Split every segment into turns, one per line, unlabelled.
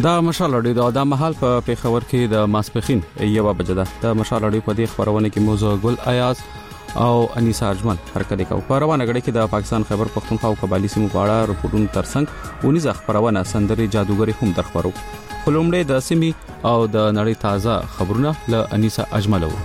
دا مشال اړیو د مهال په پیښور کې د ماسپخین یو بجه ده د مشال اړیو په دې خبرونه کې موضوع ګل ایاز او انیسا اجمل حرکت کوي په روانه غړي کې د پاکستان خیبر پختونخوا او قبایلی سیمو په اړه رپورټونو ترڅنګ ونیز خبرونه سندري جادوګری هم درخبرو خلومړې د سیمي او د نړۍ تازه خبرونه له انیسا اجمل وو.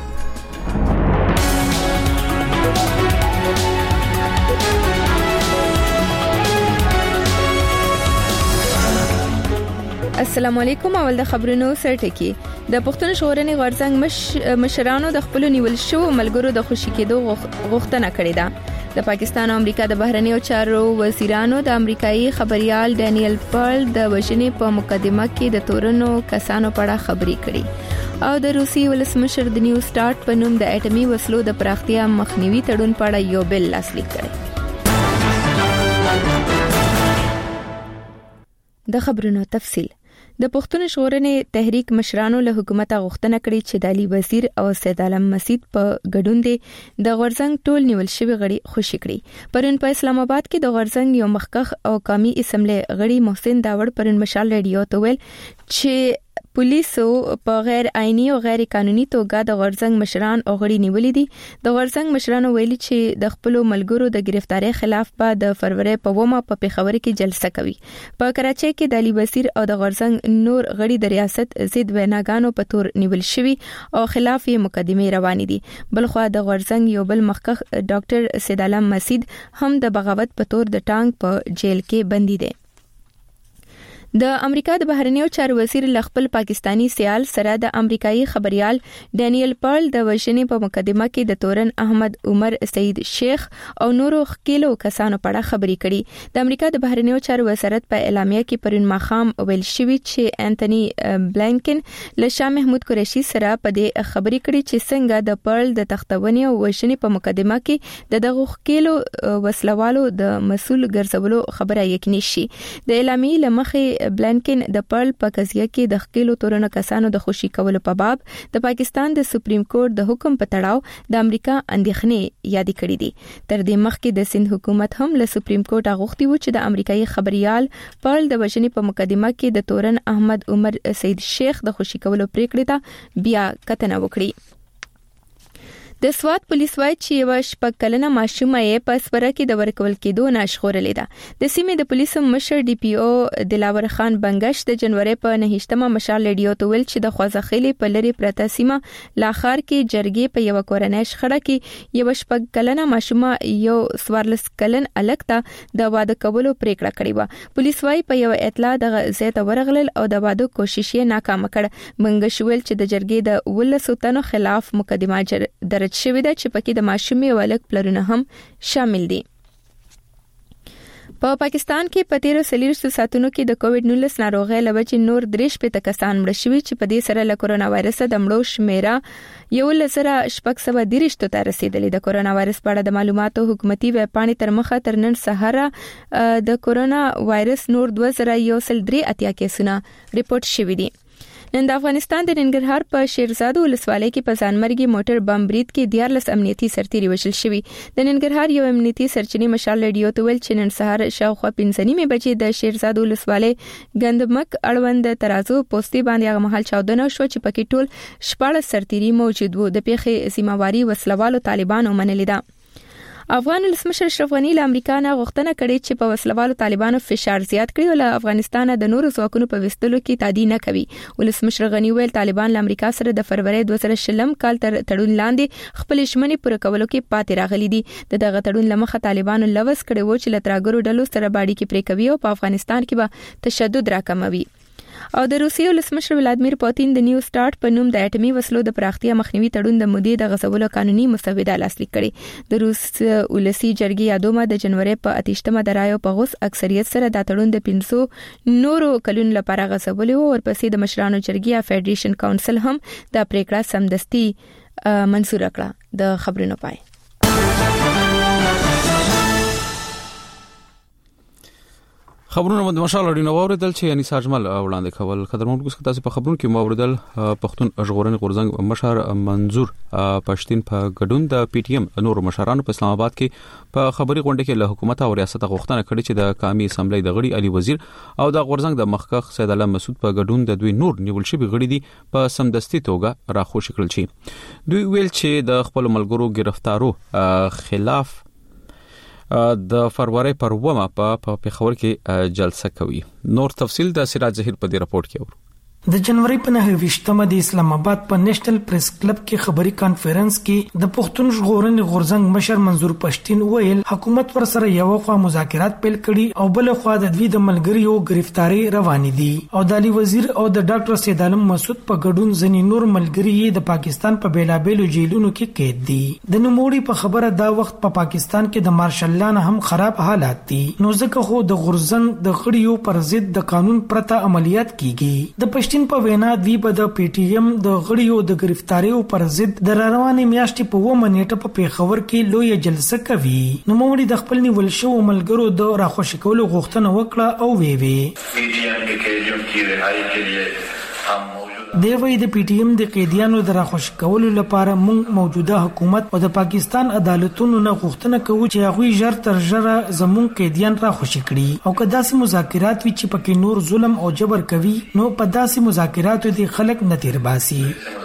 السلام علیکم. اول د خبرونو سرټکی د پښتون ژغورنې غورځنګ مشرانو د خپل نیول شو ملګرو د خوشی کېدو غوښتنه کړې ده. د پاکستان او امریکا د بهرنیو چارو وزیرانو د امریکایي خبريال ډانیل پرل د وژنې په مقدمه کې د تورنو کسانو په اړه خبري کړې او د روسي ولسمشر د نیو سٹارټ په نوم د اټومي وسلو د پراختیا مخنیوي تړون په اړه یو بل لاسلیک کړی. د خبرونو تفصیل. د پښتون ژغورنې تحریک مشرانو له حکومت غوښتنه کړې چې د علي وزیر او سید عالم مسید په ګډون دي د غورځنګ ټول نیول شوی غړي خوشی کړي. پرون په اسلام آباد کې د غورځنګ یو مخکخ او قومي اسمبلی غړي محسن داوړ پرون مشال ریډیو ته ویل چې پولیسو په غیر آئینی او غیر قانوني توګه د غورځنګ مشران او غړي نیولې دي. د غورځنګ مشرانو ویلي چې د خپل ملګرو د گرفتاری خلاف په د فروری په ومه په پیښور کې جلسه کوي. په کراچۍ کې د علي وزیر او د غورځنګ نور غړي د ریاست ضد ویناګانو په تور نیول شوی او خلاف یې مقدمه روانې دي. بلخو د غورځنګ یو بل مخکخ ډاکټر سید عالم مسید هم د بغاوت په تور د ټانک په جیل کې بندي دي. د امریکا د بهرنیو چارو وزیر خپل پاکستانی سیال سره د امریکایي خبريال ډانیل پرل د وژنې په مقدمه کې د تورن احمد عمر سید شیخ او نورو خکیلو کسانو په اړه خبري کړي. د امریکا د بهرنیو چارو وزارت په اعلامیه کې پرون ماخام ویل شوی چې انټونی بلینکن له شاه محمود قریشي سره په دې خبري کړي چې څنګه د پرل د تختونې او وژنې په مقدمه کې دغه خکیلو وسلوالو د مسؤل ګرځولو خبره یقیني شي. د اعلامیې لمخې بلینکن د پرل په قضیه کې د خکیلو تورنو کسانو د خوشی کولو په باب د پاکستان د سپریم کورټ د حکم په تړاو د امریکا اندېښنې یاد کړې دي. تر دې مخکې د سند حکومت هم له سپریم کورټ غوښتي و چې د امریکایي خبريال پرل د وژنې په مقدمه کې د تورن احمد عمر سید شیخ د خوشی کولو پریکړه ته بیا کتنه وکړي. د سوات پولیس وايي چې یو شپږ کلنه ماشومه یې په سپره کې د ورکول کېدو ناشخورلې ده. د سیمې د پولیسو مشر ډي پی او دلاور خان بنگش د جنوري په 9مه مشال ریډیو ته ویل چې د خوځخېلې په لری پرته سیمه لاخار کې جرګې په یو کورنۍ شخړه کې یو شپږ کلنه ماشومه یو 14 کلن الکته د واده کولو پریکړه کړې و. پولیس وايي په یو اطلاع د زیاته ورغلل او د واده کوشش یې ناکام کړ. بنگش ویل چې د جرګې د 12 تنو خلاف مقدمه شوی ده چې پکې د ماشومې ولک پلرونه هم شامل دي. په پاکستان کې په 13 ساعتونو کې د کووډ-19 ناروغۍ لوجې نور 3 کسان مړ شوي چې په دې سره له کورونا وایرس د مړو شمیره 1630 ته رسیدلې. د کورونا وایرس په اړه د معلوماتو حکومتي ویب پاڼې تر مخه تر نن سهار د کورونا وایرس نور 2183 کیسونه ریپورت شوي دي. نن د افغانستان د ننګرهار په شیرزاد ولسوالۍ کې په ځانمرګي موټر بم برید کې 14 امنیتي سرتیري وژل شوي. د ننګرهار یو امنیتي سرچینې مشال ریډیو ته ویل چې نن سهار شاوخوا 5:30 بجې د شیرزاد ولسوالۍ ګندمک اړوند ترازو پوسټي باندې هغه مهال چاودنه شو چې پکې ټول 14 سرتیري موجود وو. د پیښې سیمواري وسلوالو طالبانو منلې ده. افغان ولسمشر اشرف غنی له امریکا نه غوښتنه کړې چې په وسلوالو طالبانو فشار زیات کړي او له افغانستان د نورو ځواکونو په وستلو کې تادی نه کوي. ولسمشر غنی ویل طالبان له امریکا سره د فروری 2020 کال تر تړون لاندې خپل ژمنې پوره کولو کې پاتې راغلي دي. دغه تړون لمخه طالبانو لوث کړي و چې لتراګرو ډلو سره باډي کې پرې کوي او په افغانستان کې به تشدد راکموي. او د روسیې ولسمشر ولادمیر پوتین د نیو سٹارټ په نوم د اټومي وسلو د پراختیا مخنیوي تړون د مودې د غزولو قانوني مسوده لاسلیک کړي. د روس ولسی جرګې یادومه د جنوري په 28مه د رایو په غوس اکثریت سره د تړون د 500 نورو کلونو لپاره غزولې او ورپسې د مشرانو جرګې یا فدریشن کونسل هم د پریکړه سمدستي منزور کړه. د خبرونو پای.
خبرونه د مشال اړینو اوریدل چې یعنی ساجمل وړاندې کول قدرمن کوس تاسو په خبرونو کې موریدل پښتون ژغورنې غورځنګ مشر منظور پښتين په ګډون د پی ټی ایم نور مشرانو په اسلام آباد کې په خبري غونډه کې له حکومت او ریاست غوښتنه کړې چې د قومي اسمبلی د غړي علي وزیر او د غورځنګ د مخکخ سید الله مسعود په ګډون د دوی نور نیول شوی غړي دي په سمدستي توګه راخوش کړل شي. دوی ویل چې د خپل ملګرو گرفتارو خلاف د فروری پر 2 په پیښور کې جلسه کوي. نور تفصیل د سراج ظهیر په دې رپورت کې ورو.
د جنوري په 9 د اسلام آباد په نېشنل پریس کلب کې خبري کانفرنس کې د پښتون ژغورنې غورځنګ مشر منظور پښتين ویل حکومت ور سره یو خوا مذاکرات پیل کړي او بل خوا د دوی د ملګریو گرفتاری روان دي او د علي وزیر او د ډاکټر سید عالم مسعود په ګډون ځنی نور ملګری د پاکستان په بیلابېلو جیلونو کې قید دي. د نوموړي په خبره دا وخت په پاکستان کې د مارشل لا هم خراب حالات دي نو ځکه خو د غورځنګ د غړیو پر ضد د قانون پرته عملیات کیږي. د پښتين په وینا دوی په د پی ټی ایم د غړیو د گرفتاریو پر ضد د روانې میاشتې په 2 منېټه په پیښور کې لوی جلسه کوي. نو موږ د خپل نیول شو ملګرو د راخوشي کولو غوښتنه وکړه او وی پی ټی ایم کې رهایی کې لیے دی وی د پی ټی ایم د قیدیانو د راخوشي کولو لپاره موږ موجوده حکومت او د پاکستان عدالتونو نه غوښتنه کوو چې هغه ژر تر ژره زموږ قیدیان راخوشي کړي او که داسې مذاکرات وي چې پکې نور ظلم او جبر کوي نو په داسې مذاکراتو دي خلک نه تیر باسي.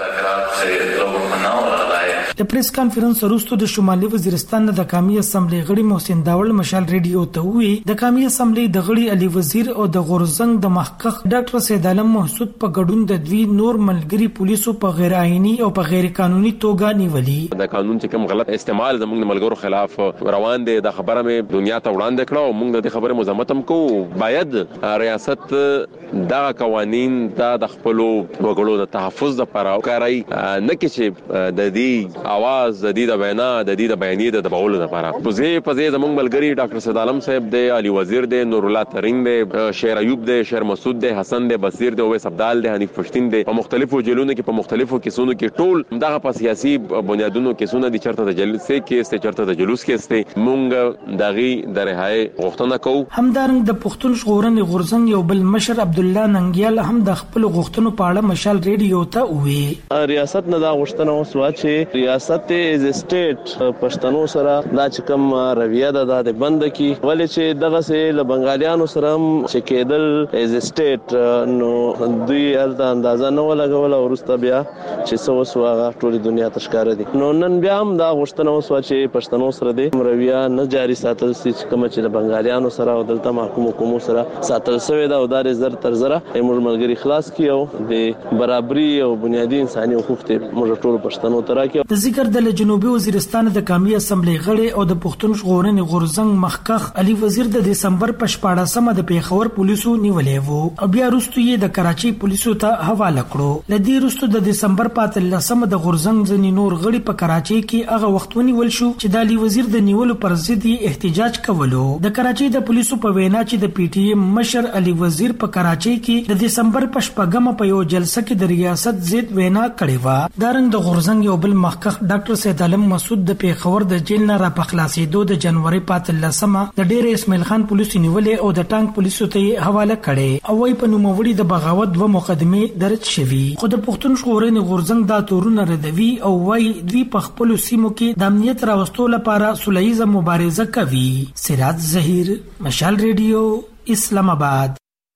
د پریس کانفرنس وروسته د شمالي وزیرستان د قومي اسمبلی غړي محسن داول مشال ریډیو ته وی د قومي اسمبلی د غړي علي وزیر او د غورځنګ د محقق ډاکټر سید عالم مسعود په ګډون د دوی نور ملګری پولیسو په غیر آئینی او په غیر قانوني توګه نیولي.
د قانون چې کوم غلط استعمال زموږ ملګرو خلاف روان دي د خبره مې دنیا ته وړاندې کړو او موږ د خبره مزمت هم کوو. باید ریاست دا قوانین د خپل وګړو د تحفظ لپاره کارای نه کې چې د دې आवाज د دې د وینا د دې د بیانیه د دباولو لپاره په ځای زموږ ملګری ډاکټر سید عالم صاحب دی علي وزیر دی نور الله ترین دی شیر ایوب دی شیر مسعود دی حسن دی بصیر دی اویس عبدال دی حنیف پښتين دی په مختلفو جیلونو کې په مختلفو کیسونو کې ټول دغه په سیاسي بنیادونو کیسونه دي چرته د جلسې کې است چرته د جلوس کې است مونږ دغه د رهایی غوښتنه کوو.
همدارنګ د پښتون ژغورنې غورځنګ یو بل مشر عبد الله ننګیال هم د خپل غوښتنو په اړه مشال ریډیو ته وی
ریاست نه دا غوښتنه وسوه چې ریاست از سټیټ پښتنو سره دا چې کوم رویه ده د بند کی ولې چې دغه سه له بنگالیانو سره چې کېدل از سټیټ نو دوی الته اندازه نه ولګول او ورسته بیا چې څه وسوغه ټول دنیا تشکار دي نو نن بیا هم دا غوښتنه وسوه چې پښتنو سره د رویه نه جاری ساتل چې کوم چې د بنگالیانو سره او دلته محکوم حکومت سره ساتل شوی دا او د زر تر زره موږ ملګری خلاص کیو د برابرۍ او بنیادی انساني حقوق ته موږ ټول پښتنو ته راکیو.
د ذکر د جنوبي وزیرستان د قومي اسمبلی غړي او د پښتون ژغورنې غورځنګ مخکخ علي وزیر د دسمبر په 14مه د پیښور پولیسو نیولې وو او بیا وروسته یې د کراچي پولیسو ته حواله کړو. لدی وروسته د دسمبر په 13مه د غورځنګ ځنی نور غړي په کراچي کې هغه وخت ونیول شو چې د علي وزیر د نیولو پر ضد احتجاج کولو. د کراچي د پولیسو په وینا چې د پی ټی ایم مشر علي وزیر په کراچي کې د دسمبر په 14مه په یو جلسه کې د ریاست ضد وینا کړې و. دارنګ د غورځنګ یو بل مخکخ ډاکټر سید عالم مسعود د پیښور د جیل نه را پخلاصېدو د جنوري 15مه د ډیر اسماعیل خان پولیسو نیولې او د ټانک پولیسو ته حواله کړي او وايي په نوموړي د بغاوت 2 مقدمه درج شوي. خو د پښتون ژغورنې غورځنګ دا تورونه ردوي او وايي دوی په خپل سیمو کې د امنیت راوستلو لپاره سولهیزه مبارزه کوي. سراج ظهیر مشال ریډیو اسلام آباد.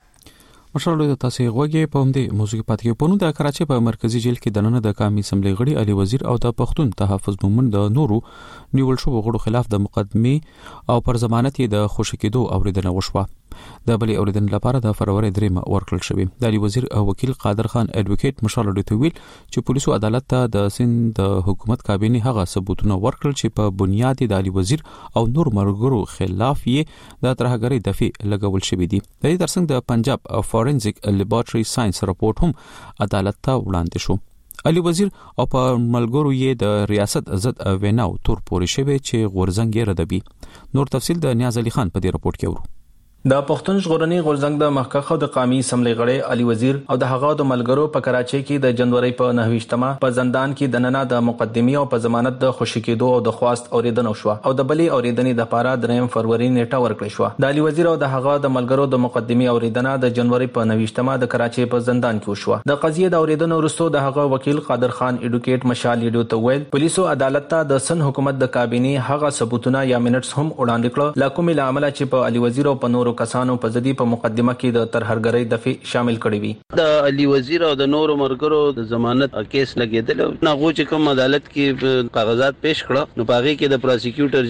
مشرلو تاسو غوږی په همدې موضوع پاتې کې پونو د کراچي په مرکزی جیل کې دننه د قومي اسمبلی غړي علي وزیر او د پښتون تحفظ مومن د نورو نیول شو غړو خلاف د مقدمه او پر ضمانت د خوشی کېدو اوریدنه وشوه. د بلی اوریدنې لپاره د فروری 3 ورکړل شوی. د علي وزیر او وکیل قادر خان اډوکیټ مشرلو ته ویل چې پولیسو عدالت ته د سند د حکومت کابینه هغه ثبوتونه ورکړل چې په بنیاد د علي وزیر او نور مرګرو خلاف یې د ترهګری دفع لګول شوی دی. د دې ترڅنګ د پنجاب فورنزیک لیبارټری ساينس رپورت هم عدالت ته وړاندې شو. علي وزیر او په ملګرو یې د ریاست عزت ویناو تور پورې شوی چې غورځنګ یې ردبي. نور تفصیل د نیاز علي خان په دې رپورت کې ورو.
د پښتون ژغورني غورځنګ د مخکخه د قومي اسمبلی غړی علي وزیر او د هغه د ملګرو په کراچۍ کې د جنوري په 9 په زندان کې د نننه د مقدمي او په ضمانت د خوشی کېدو او د خواست اوریدنه شو او د بلی اوریدنې د پاره 3 فروری نیټه ورکړې شو. د علي وزیر او د هغه د ملګرو د مقدمي اوریدنه د جنوري په 9 د کراچۍ په زندان کې وشو. د قضیه د اوریدنې وروسته د هغه وکیل قادر خان ایډوکیټ مشال لیډو ته ویل پولیسو عدالت ته د سن حکومت د کابینې هغه ثبوتونه یا منټس هم وړاندې کړل لکه مل عمله چې په علي وزیر او په نورو کسانو په ځدی په مقدمه کې د ترهرګرۍ دفعه شامل کړي وي.
د علي وزیر او د نورو مرګرو د ضمانت کیس لګیدل ناغو چې کوم عدالت کې کاغذات پیش کړه نو پاغي کې د پروسیکیوټر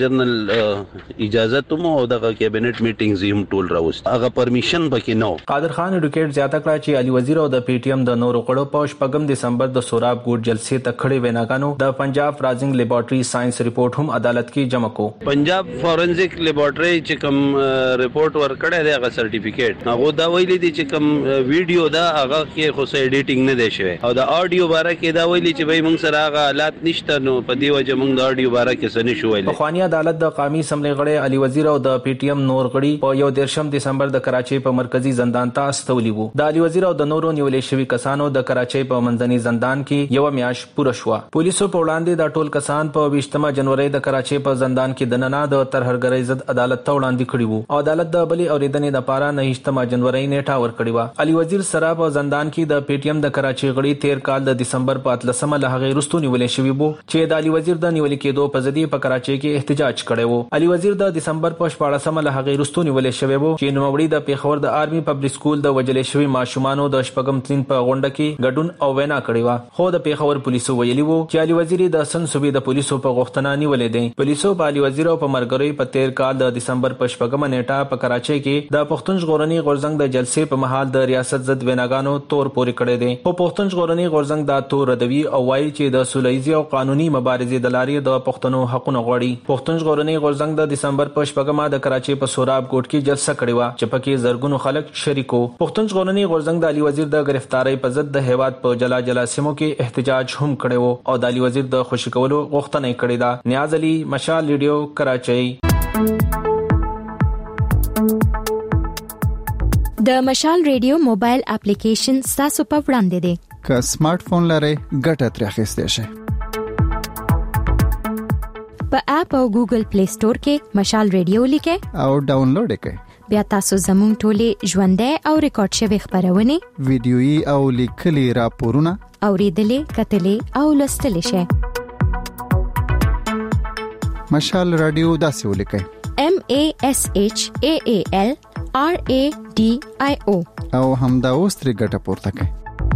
جنرال اجازه ته او د کابینټ میټینګز هم ټول راوست هغه پرمیشن پکې نو.
قادر خان ایډوکیټ زیاته کړه چې علي وزیر او د پی ټی ایم د نورو کړو په 8 دسمبر د سوراب ګوټ جلسې ته کړي ویناګانو د پنجاب فرازنګ لیبارټري ساينس ریپورت هم عدالت کې جمع کو.
پنجاب فورنزیک لیبارټري چې کوم ریپورت ورکړی دی هغه سرټیفیکیټ هغه دا ویلي دي چې کوم ویډیو دا هغه کې خو ایډیټینګ نه دی شوی او د اډیو باره کې دا ویلي چې به موږ سره هغه حالات نشته نو په دی وجه موږ د اډیو باره کې څه نشو ویلي.
خواني عدالت د قومي اسمبلی غړي علي وزیر او د پی ټی ایم نور غړي په 1 دسمبر د کراچۍ په مرکزی زندان ته استولي وو. د علي وزیر او د نورو نیولې شوی کسانو د کراچۍ په منځني زندان کې یو میاش پوره شو. پولیسو په وړاندې د ټول کسان په 20 جنوري د کراچۍ په زندان کې د نننه د ترهرګرۍ ضد عدالت ته وړاندې کړي وو او عدالت د بلی اوریدنې د پاره 9 جنوري نیټه ورکړی و. علي وزیر سره په زندان کې د پی ټی ایم د کراچۍ غړي 13 کال د دسمبر په 13 له هغه وروسته نیولې شوی وو چې د علي وزیر د نیولې کېدو په ځدی په کراچۍ کې احتجاج کړی وو. علي وزیر د دسمبر په 14 له هغه وروسته نیولې شوی وو چې نوموړي د پیښور د آرمي پبلک سکول د وجلې شوی ماشومانو د شپږم تلین په غونډه کې ګډون او وینا کړی و. خو د پیښور پولیسو ویلي وو چې علي وزیر د سن صوبې د پولیسو په غوښتنه نیولې دي. پولیسو په علي وزیر او په مرګري په 13 کال د دسمبر په 14 نیټه په کراچۍ کې د پښتون ژغورني غورځنګ د جلسې په مهال د ریاست ضد ویناګانو تور پورې کړي دي. په پښتون ژغورني غورځنګ دا تور ردوي او وايي چې د سولهییزي او قانوني مبارزې د لارې د پښتنو حقونه غواړي. پښتون ژغورني غورځنګ د دسمبر په 14 د کراچۍ په سوراب کوټ کې جلسه کړې و چې پکې زرګونو خلک شریکو. پښتون ژغورني غورځنګ د علي وزیر د گرفتاری په ضد د هیواد په جلا جلا سیمو کې احتجاج هم کړی و او د علي وزیر د خوشی کولو غوښتنه کړې ده. نیاز علي مشال لیډیو کراچۍ.
د مشال ریډیو موبایل اپلیکیشن تاسو په وړاندې دی.
که سمارټ فون لرئ ګټه ترې اخیستئ شئ.
په اپ او ګوګل پلی سٹور کې مشال ریډیو لیکئ
او ډاونلوډ کړئ.
بیا تاسو زموږ ټولې ژوندۍ او ریکارډ شوی خبرونه
ویډیويي او لیکلي راپورونه
اوریدلې کتلې او لوستلې شئ.
مشال رادیو داسې ولیکئ
MASHAAL RADIO
او همدا اوس ترې ګټه پورته کړئ.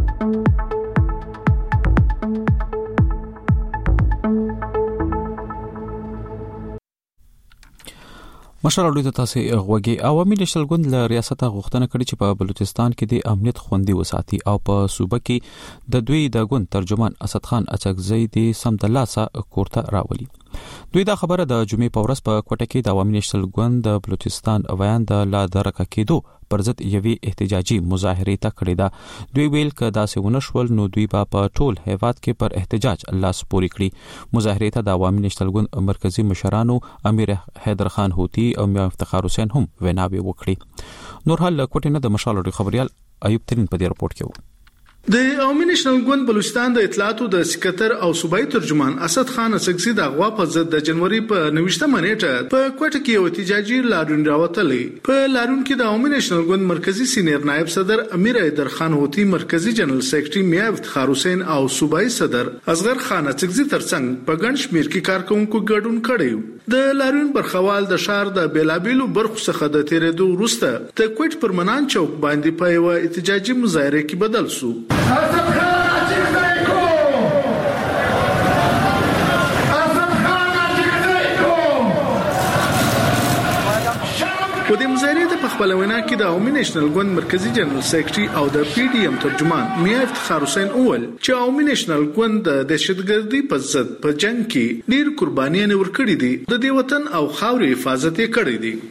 مشر اړوي ته تاسو غوږی عوامي نېشنل ګوند له ریاست غوښتنه کړې چې په بلوچستان کې د امنیت خوندي وساتي او په صوبه کې د دوی د ګوند ترجمان اسد خان اڅکزی د سمدلاسه کوړه راولي. دوی دا خبره د جمعې په ورځ په کوټه کې د عوامي نېشنل ګوند د بلوچستان ویان د لا درکه کېدو پر ضد یوې احتجاجي مظاهره ته کړې ده. دوی ویل ک داسې ونشول نو دوی په ټول هیواد کې پر احتجاج لاس پوري کړی. مظاهره ته د عوامي نېشنل ګوند مرکزی مشرانو امیر حیدر خان هوتی او میا افتخار حسین هم ویناوي وکړي. نور حال کوټه نه د مشال خبريال ایوب ترين په دې رپورت کې و.
د عوامي نېشنل ګوند بلوچستان د اطلاعاتو د سکرټر او صوبایي ترجمان اسد خان اڅکزی د غوا په ضد د جنوري په 19 نیټه په کوټه کې یو احتجاجي لاریون راوتلې. په لاریون کې د عوامي نېشنل ګوند مرکزی سینیر نائب صدر امیر حیدر خان هوتی، مرکزی جنرال سیکریټري میا افتخار حسین او صوبایي صدر اصغر خان اڅکزی ترڅنګ په ګڼ شمیر کې کارکونکو ګډون کړی. د لاریون برخوال د شهر د بیلابیلو برخو څخه د تیرېدو وروسته د کوټ پر منان چوک باندې په یو احتجاجي مظاهره کې بدل شو. په دې مظاهره د خپل وینا کې د عوامي نېشنل ګوند مرکزی جنرال سیکریټري او د پی ډی ایم ترجمان میا افتخار حسین اول چې عوامي نېشنل ګوند د دهشتګردي په ضد په جنگ کې ډیر قربانیاں ورکړي دي، د دې وطن او خاورې حفاظت یې کړی دی.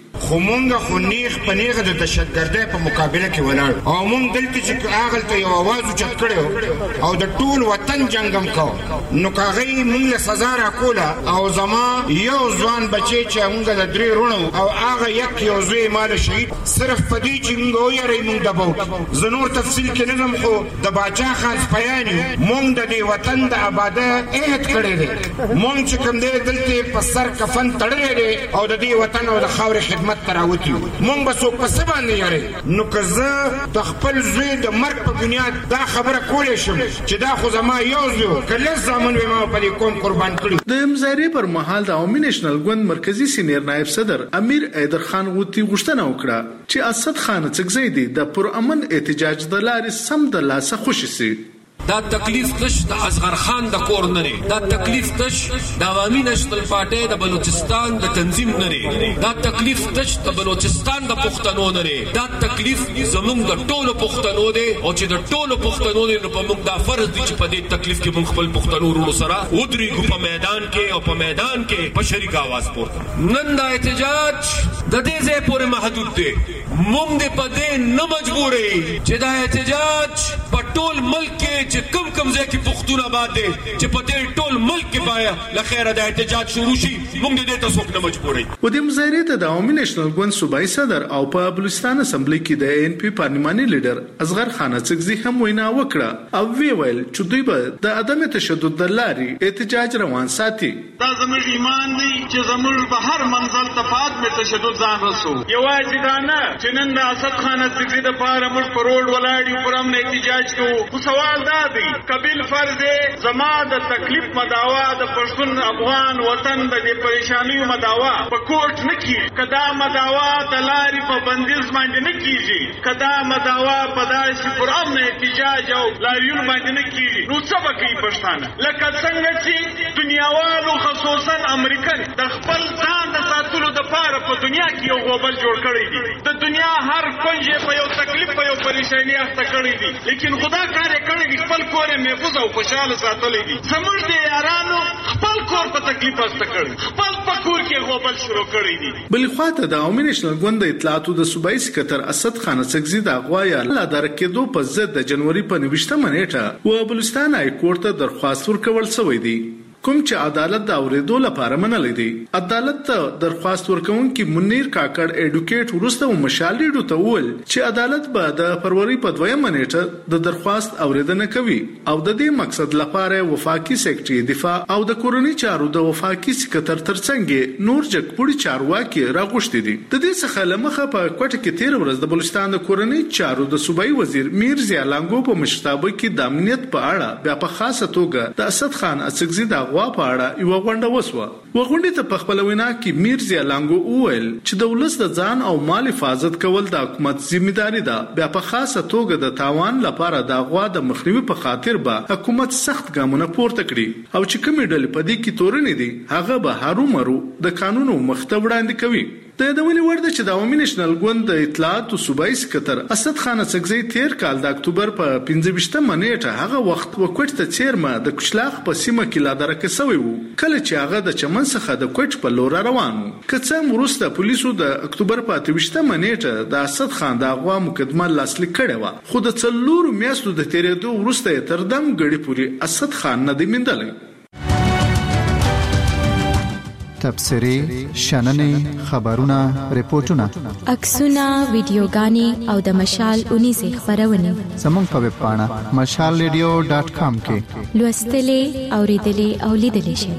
خو مونږ خو نیغ په نیغه د دهشتګردۍ په مقابله کې ولاړ او مونږ دلته چې هغه ته یو आवाज اوچت کړو او د ټول وطن جنگم کو نو کاغی مونږ له سزا راکوله او زما یو ځوان بچی چې مونږ د درې رونو او هغه یو زوی مال شهید صرف پدې چې مونږ ویری مونږ دباو زنور تفصیل کې نظم خو د باچا خان سپیانی مونږ د دې وطن د آباده عهد کړی دی مونږ چې کوم دی دلته په سر کفن تړلی دی او د دې وطن او د خاورې خدمت تراوتی مونږ به څوک په څه باندې یاري نو که زه د خپل زوی د مرګ په بنیاد دا خبره کولی شم چې دا خو زما یو زوی که لس زامن وي ما په دې قوم قربان کړي.
د مظاهرې پر مهال د عوامي نېشنل ګوند مرکزی سینیر نائب صدر امیر ایدر خان غوتی غوښتنه وکړه چې اسد خان څکزی دی د پرامن احتجاج د لارې سم د لاسه خوشي سي.
دا تکلیف تش د اصغر خان د کور نه لري دا تکلیف تش د عوامي نېشنل پارټي د بلوچستان د تنظیم نه لري دا تکلیف تش د بلوچستان د پښتنو نه لري دا تکلیف زموږ د ټولو پښتنو دی او چې د ټولو پښتنو دی نو په موږ دا فرض دی چې په دې تکلیف کې موږ خپل پښتنو ورونو سره ودرېږو په میدان کې او په میدان کې په شریک आवाज پورته نن دا احتجاج د دې ځای پورې محدود دی موږ دې په دې نه مجبورې چې دا احتجاج په ټول ملک کې چې کم ځای کې پښتون آباد دي چې په دې ټول ملک کې باید لخيره د احتجاج شروع شي موږ دې ته څوک نه مجبورې.
و دې مظاهرې ته د عوامي نېشنل ګوند صوبایي صدر او په بلوچستان اسمبلی کې د ANP پارلماني لیډر اصغر خان څکزي هم وینا وکړه او ویل چې دوی به د عدم تشدد د لارې احتجاج روان ساتي.
دا زموږ ایمان دی چې زموږ به هر منزل ته فات به تشدد ځان رسو یوازې دا نه چې نن د اسد خان څکزي د پاره موږ په روډ ولاړ پر امن احتجاج کوو. خو سوال دا دی قبیل فرض زما د تکلیف مداوا د پښتون افغان وطن د پریشانیو مداوا په کوټ نه کیږي کدا مداوا د لارې په بندیز باندې نه کیږي کدا مداوا په داسې پر امن احتجاج او لاریون باندې نه کیږي نو څه به کوي پښتانه لکه څنګه چې دنیاوالو خصوصا امریکن د خپل ځان د ساتلو د پاره په دنیا کې یو غوبل جوړ کړی دی د دنیا هر کنجه په یو تکلیف په یو پریشانی اخته کړی دی لیکن خدا کار کړی خپل کور محفوظ او خوشاله ساتلې دي زموږ د یارانو خپل کور په تکلیف واست کړی خپل په کور کې غوبل شروع کړی دي.
بل خواته د عوامي نېشنل ګوند د اطلاعاتو د صوبایي سکرټر اسد خان څکزي د اغوا یا لادر کېدو په ضد د جنوري په 29 نیټه و بلوچستان های کورټ ته درخواست ورکول شوی دی کوم چې عدالت د اوریدو لپاره منلې دي. عدالت ته درخواست ورکونکي منیر کاکړ اډوکیټ ورسته مشالېډو ته وویل چې عدالت به د فروری په 2 نیټه د درخواست اوریدنه کوي او د دې مقصد لپاره وفاقي سیکرټري دفاع او د کورونی چارو د وفاقي سکرټر ترڅنګ نور جګپوړي چارواکي راغوښتي دي. د دې څخه لمخه په کوټه کې 13 ورځ د بلوچستان د کورونی چارو د صوبایي وزیر میر ضیا لانګو په مشرتابه کې د امنیت په اړه بیا په خاصه توګه د اسد خان څکزي د غوا په اړه یو غونډه وسوه. وغونډې ته په خپل وینا کې میر ضیا لانګو وویل چې د ولس د ځان او مال حفاظت کول د حکومت ځمېداري ده. بیا په خاصه توګه د تاوان لپاره د غوا د مخنیوي په خاطر به حکومت سخت ګامونه پورته کړي او چې کومې ډلې په دې کې تورنې دي هغه به هرومرو د قانونو مخته وړاندې کوي. د یادونې وړ ده چې د عوامي نېشنل ګوند د اطلاعاتو صوبایي سکرټر اسد خان څکزي تیر کال د اکتوبر په 15 نیټه هغه وخت وکوټ ته چیرمه د کشلاخ په سیمه کې لادر کسوي وو کله چې هغه د چمن څخه د کوټ په لور روان وو. کڅم وروسته پولیسو د اکتوبر په 28 نیټه د اسد خان د اغوا مقدمه لاسلیک کړې و خو د څلورو میاشتو د تیرېدو وروسته تر دم غړي پوری اسد خان نه دی مندل.
تبصرې شننې خبرونه ریپورتونه
عکسونه ویډیوګانې او د مشال 19 خبرونه
زموږ په ویب پاڼه mashalradio.com کې
لوستلې اوریدلې او لیدلې شئ.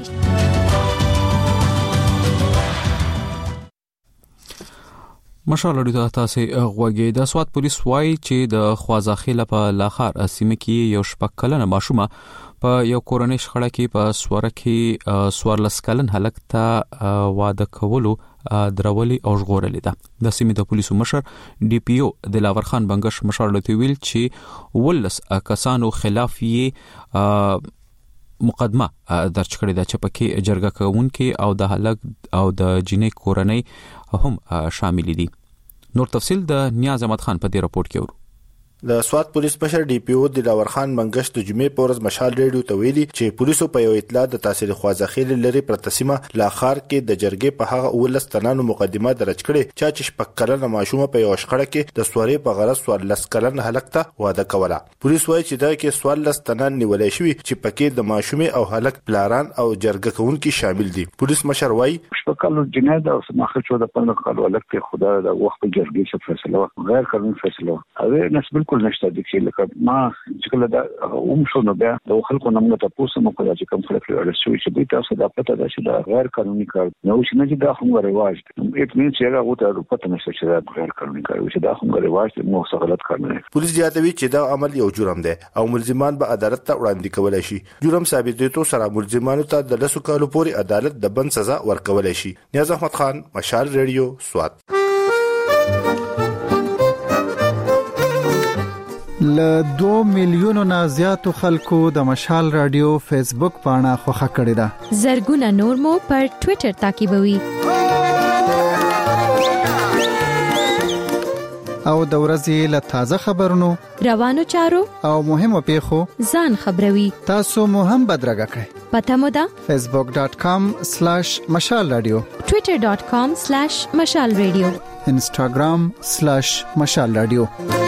مشال اړیدو تاسو غوږی د سواد پولیس وایي چې د خوازاخیل په لاخار سیمه کې یو شپږ کلنه ماشومه په یو کورنۍ شخړه کې په سوره کې سوارلس کلن هلک ته واده کولو درولي او ژغورلې ده. د سیمې د پولیسو مشر ډي پی او دلاور خان بنگش مشال ویل چې ولس کسانو خلاف یې مقدمه درج کړې ده چې پکې جرګه کوونکي او د هلک او د جنې کورنۍ هم شامل دي. نور تفصيل د نیاز احمد خان په دې راپورټ کې ورو.
د سوات پولیس مشر ډي پی او دلاور خان منګش د جمعې په ورځ مشال ریډیو ته ویلي چې پولیسو په یو اطلاع د تحصیل خوازخیل لري پرتسمه لاخار کې د جرګې په هغه اولس تنانو مقدمه درج کړي چې شپږ کلنه ماشومه په یو شخړه کې د سوري په غرض 14 کلن هلک ته واده کوله. پولیس وایي چې دا کې 14 تنان نیولای شوی چې پکې د ماشومې او هلک پلاران او جرګه کوونکي شامل دي. پولیس مشر وایي
شپږ جنایت او سماخه شو د 15 کال ولک ته خدا د وخت جرګې څخه فیصله غیر قانوني فیصله او نس بالکل نشته د چې لکه ما چې کله دا شو نو بیا د خلکو نوم ته پوسه مو کړی چې کوم خلک لري چې دوی تاسو دا پته ده چې دا غیر قانوني کار نو چې نه دا هم رواج دی. اټ مینس چې هغه ته پته نشته چې دا غیر قانوني کار چې دا هم رواج دی نو څه غلط کار نه.
پولیس زیاتوي چې دا عمل یو جرم دی او ملزمان به عدالت ته وړاندې کولای شي. جرم ثابتېدو سره ملزمانو ته د 10 کالو پورې عدالت د بند سزا ورکولای شي. نیاز احمد خان، مشال ریډیو، سوات.
ل 2 میلیونو نه زیاتو خلکو د مشال رادیو فیسبوک پاڼه خوښه کړې ده.
زرګونه نور مو پر ټوئیټر تعقیبوي.
او د ورځې له تازه خبرونو،
روانو چارو او
مهمو پیښو
ځان خبروي.
تاسو مو هم بدرګه کړئ.
پته مو ده
facebook.com/مشال رادیو،
twitter.com/مشال رادیو،
instagram/مشال رادیو.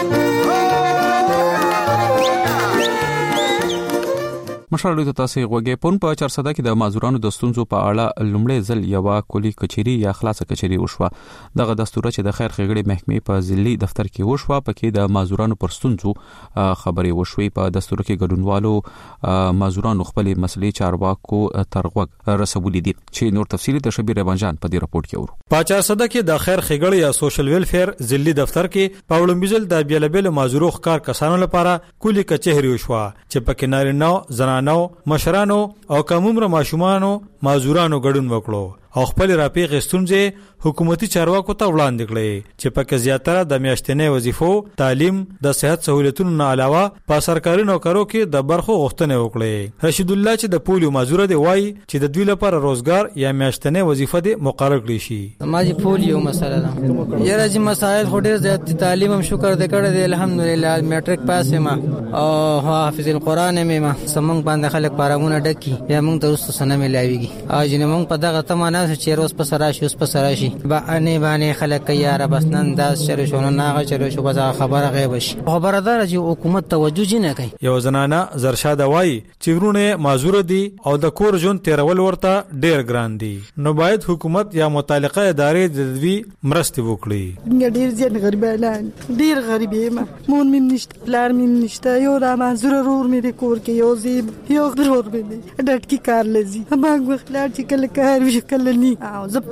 مشال ته تاسو غوږی پون په 400 کې د مازورانو د ستونزو په اړه لومړی ځل یو کلی کچيري یا خلاصه کچيري وشوه. دغه دستور چې د خیر خېګړې محکمې په ځلي دفتر کې وشوه پکې د مازورانو پر ستونزو خبرې وشوي. په دستور کې ګډونوالو مازورانو خپل مسلې چارواکو ترغوږ رسولې دي چې نور تفصیلی د شبیر ربانجان په دې راپورټ کې ورو.
په 400 کې د خیر خېګړې یا سوشل ویلفیر ځلي دفتر کې په وړاندې د بیلابل مازورو ښکار کسانو لپاره کلی کچهري وشوه چې پکې نارینه زنانه مشرانو او کومره ماشومانو مازورانو ګډون وکړو او خپل راپیغ ستونزې حکومتي چارواکو ته وړاندې کړې چې پکې زیاتره د میاشتنې وظیفو، تعلیم، د صحت سہولتونو نه علاوه په سرکاري نوکرو کې د برخو غوښتنې وکړې. رشید الله چې د پولیو مازور دی وایي چې د دوی لپاره روزګار یا میاشتنې وظیفه دې مقرر کړي شي.
ما چې پولیو مسله ده یاره چې مسائل خو ډېر زیات تعلیم هم شکر دې کړی دی الحمدلله میټریک پاس ما او حافظ القرآن مې ما سمنګ باندې خلک پارامونه ډکی یا موږ ته رسو سنه ملاويږي اج نه موږ په دغه تمانه چې روز په سراشي اوس په سراشي باندې خلک یاره بس نن داس چر شو نه هغه چر شو بس خبره غیب شي. خبردار چې حکومت توجه نه کوي.
یو زنانه زرشاد وای چې ورونه معذور دي او د کور جون تیرول ورته ډیر ګران دي نو باید حکومت یا متعلقه ادارې د دوی مرسته وکړي.
ډیر ځین غریبان ډیر غریبې ما مون مم نشته پلان مم نشته یو د معذور رور مې د کور کې یو زیب یو ضرور مې ډټ کی کار لذي ما غوښتل چې کله کار وشي کله او زه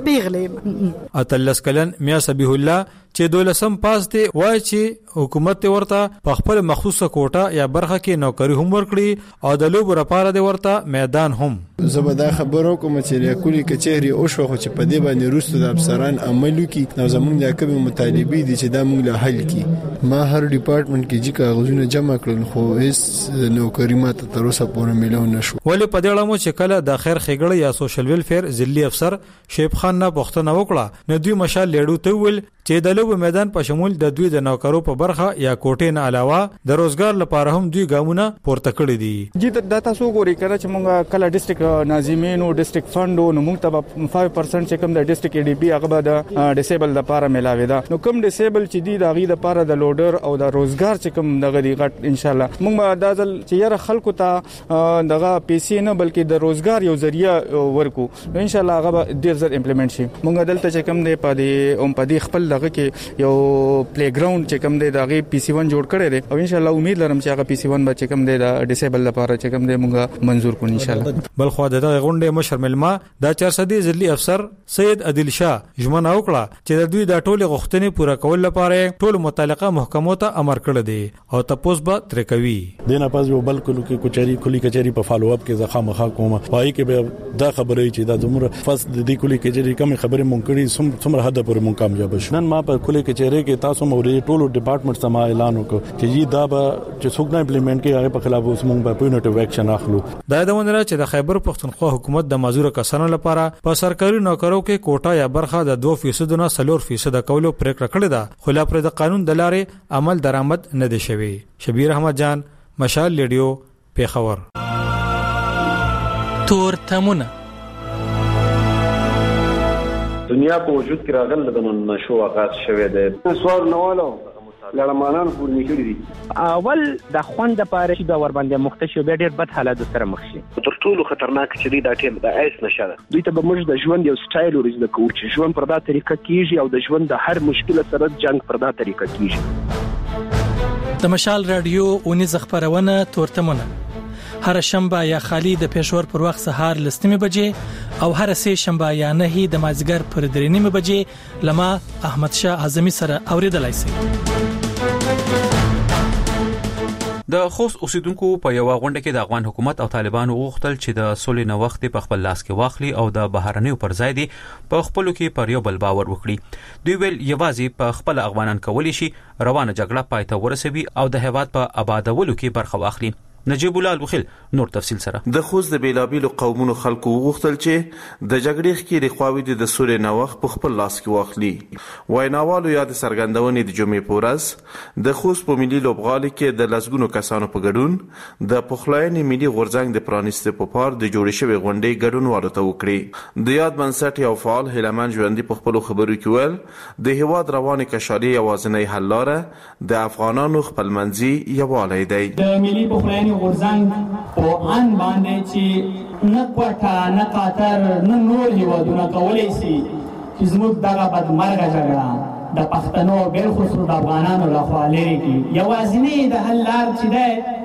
پیغلې
اتلس کلن میا سبیح الله چې دولسم پاس دی وای چې حکومت ورته په خپل مخصوصه کوټه یا برخه کې نوکری هم ورکړي او د لوب لپاره دی ورته میدان هم.
زبدا خبرو کوم چې کلی کچهري او شو چې په دې باندې روستو د افسران عمل وکي نو زمونږ د کوم مطالبه دي چې دا موږ له حل کی. ما هر ډپارټمنټ کې چې کاغذونه جمع کړل خو هیڅ نوکری ماته تر اوسه پورې ملو نشو.
ولې په دې اړه مو چې کله د خیر خېګړې یا سوشل ویلفیر ځلي افسر شیب خان نه پوښتنه وکړه نو دوی مشال لیډو ته ول چې د لوب میدان په شمول د دوی د نوکرو په برخه یا کوټې نه علاوه د روزګار لپاره هم دوی ګامونه پورته کړی دي.
چې د تاسو ګوري کړه چې موږ کله ډیسټریکټ ناظمین او ډیسټریکټ فند نو موږ ته 5% چې کوم د ډیسټریکټ ای ډی پی هغه د ډیسیبل لپاره ملاوي دا نو کوم ډیسیبل چې دی د غي لپاره د لوډر او د روزګار چې کوم دغه دی غټ ان شاء الله موږ د ځل چې یره خلکو ته دغه پیسې نه بلکې د روزګار یو ذریعہ ورکو نو ان شاء الله هغه ډیر زر امپلیمنٹ شي. موږ دلته چې کوم دی په دې خپل دغه کې یو پلی ګراوند چې کوم دی دغه پی سی 1 جوړ کړی دی او ان شاء الله امید لرم چې هغه پی سی 1 به چې کوم دی د ډیسیبل لپاره چې کوم دی موږ منزور کو ان شاء الله.
بل خو دغه غونډه مشر ملما د 400 ځلي افسر سید عادل شاه ژمنه وکړه چې د دوی د ټولو غوښتنې پوره کول لپاره ټول متعلقه محکمو ته امر کړی دی او تاسو به تر کوي.
دینه پاس یو بل کلی کچهری په فالو اپ کې ځخه مخه کومه پای کې به دا خبرې چې د عمر فاس د دې کلی کچهری کوم خبره مونږ کړي څومره حد پورې مونږ کامیاب شو. نن ما په کلی کچهری کې تاسو موري ټولو ډپارټمنټ سما اعلان وکړ چې دا به چې څوک نه امپلیمنٹ کوي هغه په خلاف اوس موږ به پوینټیو اکشن اخلو.
دا د ونره چې د خیبر پختونخوا حکومت د معذور کسانو لپاره په سرکاري نوکرو کې کوټه یا برخه د 2% نه 4% کولو پریکړه کړې ده، خو لا پر د قانون د لارې عمل درآمد نه دي شوی. شبیر احمد جان، مشال ریډیو، پیښور.
تور تمونه
دنیا په وجود کې راغله د نشو آغاز شوه دی. سوار نوالو لړمانان پورنی کړی دي.
اول د خوند لپاره چې دا ور باندې مختشو به ډیر بد حالات سره مخ شي.
تر ټولو خطرناک چې دی دا ټیم د ایس نشه ده.
دوی ته به موږ د ژوند یو سټایل ورزده کوو چې ژوند پر دا طریقه کیږي او د ژوند د هر مشکل سره جنگ پر دا طریقه کیږي.
د مشال رادیو اونیز خبرونه تورتمونه هر شنبه یا خالی د پېښور پر وخت سهار لستمه بجې او هر سه شنبه یا نه د مازیګر پر درېنیمه بجې لما احمد شاه اعظمي سره اوریدلای شي.
د خوست اوسیدونکو په یو غونډه کې د افغان حکومت او طالبانو غوښتل چې د سولې نو وخت په خپل لاس کې واخلي او د بهرنیو پر ځای دی په خپلو کې پر یو بل باور وکړي. دوی ویل یوازې په خپل افغانان کولی شي روانه جګړه پای ته ورسوي او د هیواد په آبادولو کې برخه واخلي. نجیب الله الوخیل نور تفصیل سره.
د خوست د بیلابیلو قومونو خلکو غوښتل چې د جګړې ښکېلې خواوې د سولې نوښت په خپل لاس کې واخلي. ویناوالو یا د څرګندونې د جمعې په ورځ د خوست په ملي لوبغالي کې د لسګونو کسانو په ګډون د پخلاینې ملي غورځنګ د پرانیستې په پار د جوړې شوې غونډې ګډونوالو ته وکړي. د یاد بنسټ یو فعال هیلمن ژوندي په خپلو خبرو کې ویل د هیواد روانې کشالي یوازینۍ حل لاره د افغانانو خپلمنځي یووالی دی.
د ملي پخلاینې غورځنګ په ان باندې چې نه کوټه نه قطر نه نور هیوادونه کولی شي چې زموږ دغه بدمرغه جګړه د پښتنو بالخصوص د افغانانو لخوا لري کې یوازینی د حل لار چې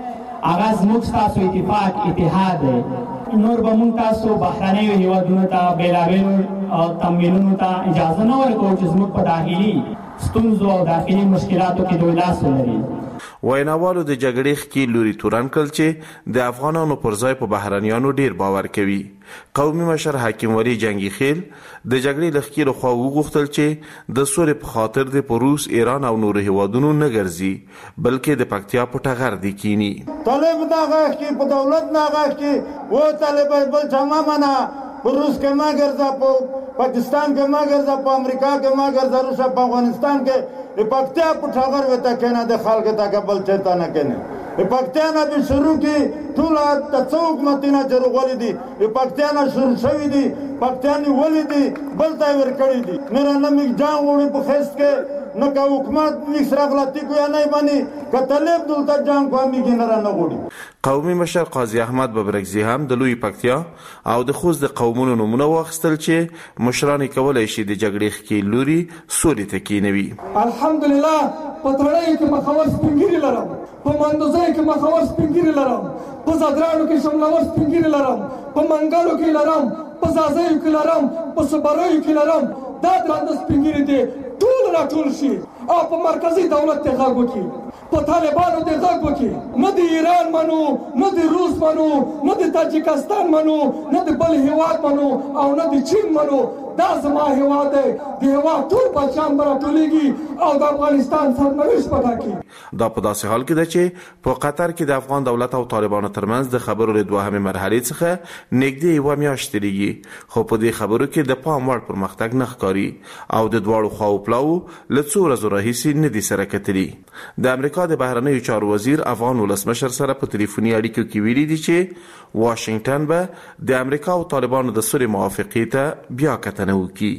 ده هغه زموږ تاسو اتفاق اتحاد دی. نور به موږ تاسو بهرنیو هیوادونو ته بیلابیلو تمویلونو ته اجازه نه ورکوو چې زموږ په داخلي ستونزو او داخلي مشکلاتو کې دوی لاس ولري.
ویناوالو د جګړې ښکې لوري تورن کړل چې د افغانانو پر ځای په بهرنیانو ډیر باور کوي. قومي مشر حکیم ولی جنگی خیل د جګړې له ښکې لخوا وغوښتل چې د سولې په خاطر د روس، ایران او نورو هیوادونو نه ګرځي بلکې د پکتیا په ټغر دی کینی.
طالب دا غاښ کې په دولت نه غاښ کې و طالب بل تماماً په روس کې ما ګرځا، په پاکستان کې ما ګرځا، په امریکا کې ما ګرځا، روس په افغانستان کې د پکتیا په ټغر وته کنه د خلک ته قبل چتا نه کنه. د پکتیا نه به شروع کی ټول د څوک متینه جوړول دي، د پکتیا نه شروع شوی دي، پکتیا نه ولې دي بل ځای ور کړی دي. نه نه میګ جان وړي په خست کې نه کا حکومت نشره غلطی کو یا نه باندې کتلب دلته جان کو میګ نه نه وړي.
قومي مشر قاضي احمد ببرګزی هم د لوی پکتیا او د خوست د قومونو نمونه واخیستل چې مشران کولای شي د جګړې ښکې لوري سولې ته کینوي.
الحمدلله په تړۍ کې مخاور سپینګری لرم، په مندوزای کې مخاور سپینګری لرم، په زادرانو کې شملاور سپینګری لرم، په منګلو کې لرم، په زازیو کې لرم، په صبرایو کې لرم. دا درانده سپینګری دي ټول راټول شي او په مرکزی دولت ته غږ وکړي، په طالبانو ته غږ وکړي. نه د ایران منو، نه د روس منو، نه د تاجکستان منو، نه د بل هیواد منو او نه د چین منو. دا زما هیواد دی، د هیواد ټول بچیان به راټولېږي او د افغانستان سرنوشت به ټاکي.
دا په داسې حال کې ده چې په قطر کې د افغان دولت او طالبانو ترمنځ د خبرو له دوهمې مرحلې څخه نږدې یوه میاشت تېرېږي، خو په دې خبرو کې د پام وړ پرمختګ نه ښکاري او د دواړو خواو پلاو له څو ورځو راهیسې نه دي سره کتلي. د امریکا د بهرنیو چارو وزیر افغان ولسمشر سره په ټلیفوني اړیکو کې ویلي دي چې واشنگټن به د امریکا او طالبانو د سولې موافقې ته بیا کتنه وکړي.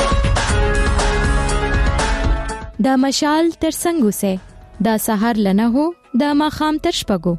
دا مشال تر څنګه سه دا سحر لنه هو دا ماخام تر شپګو.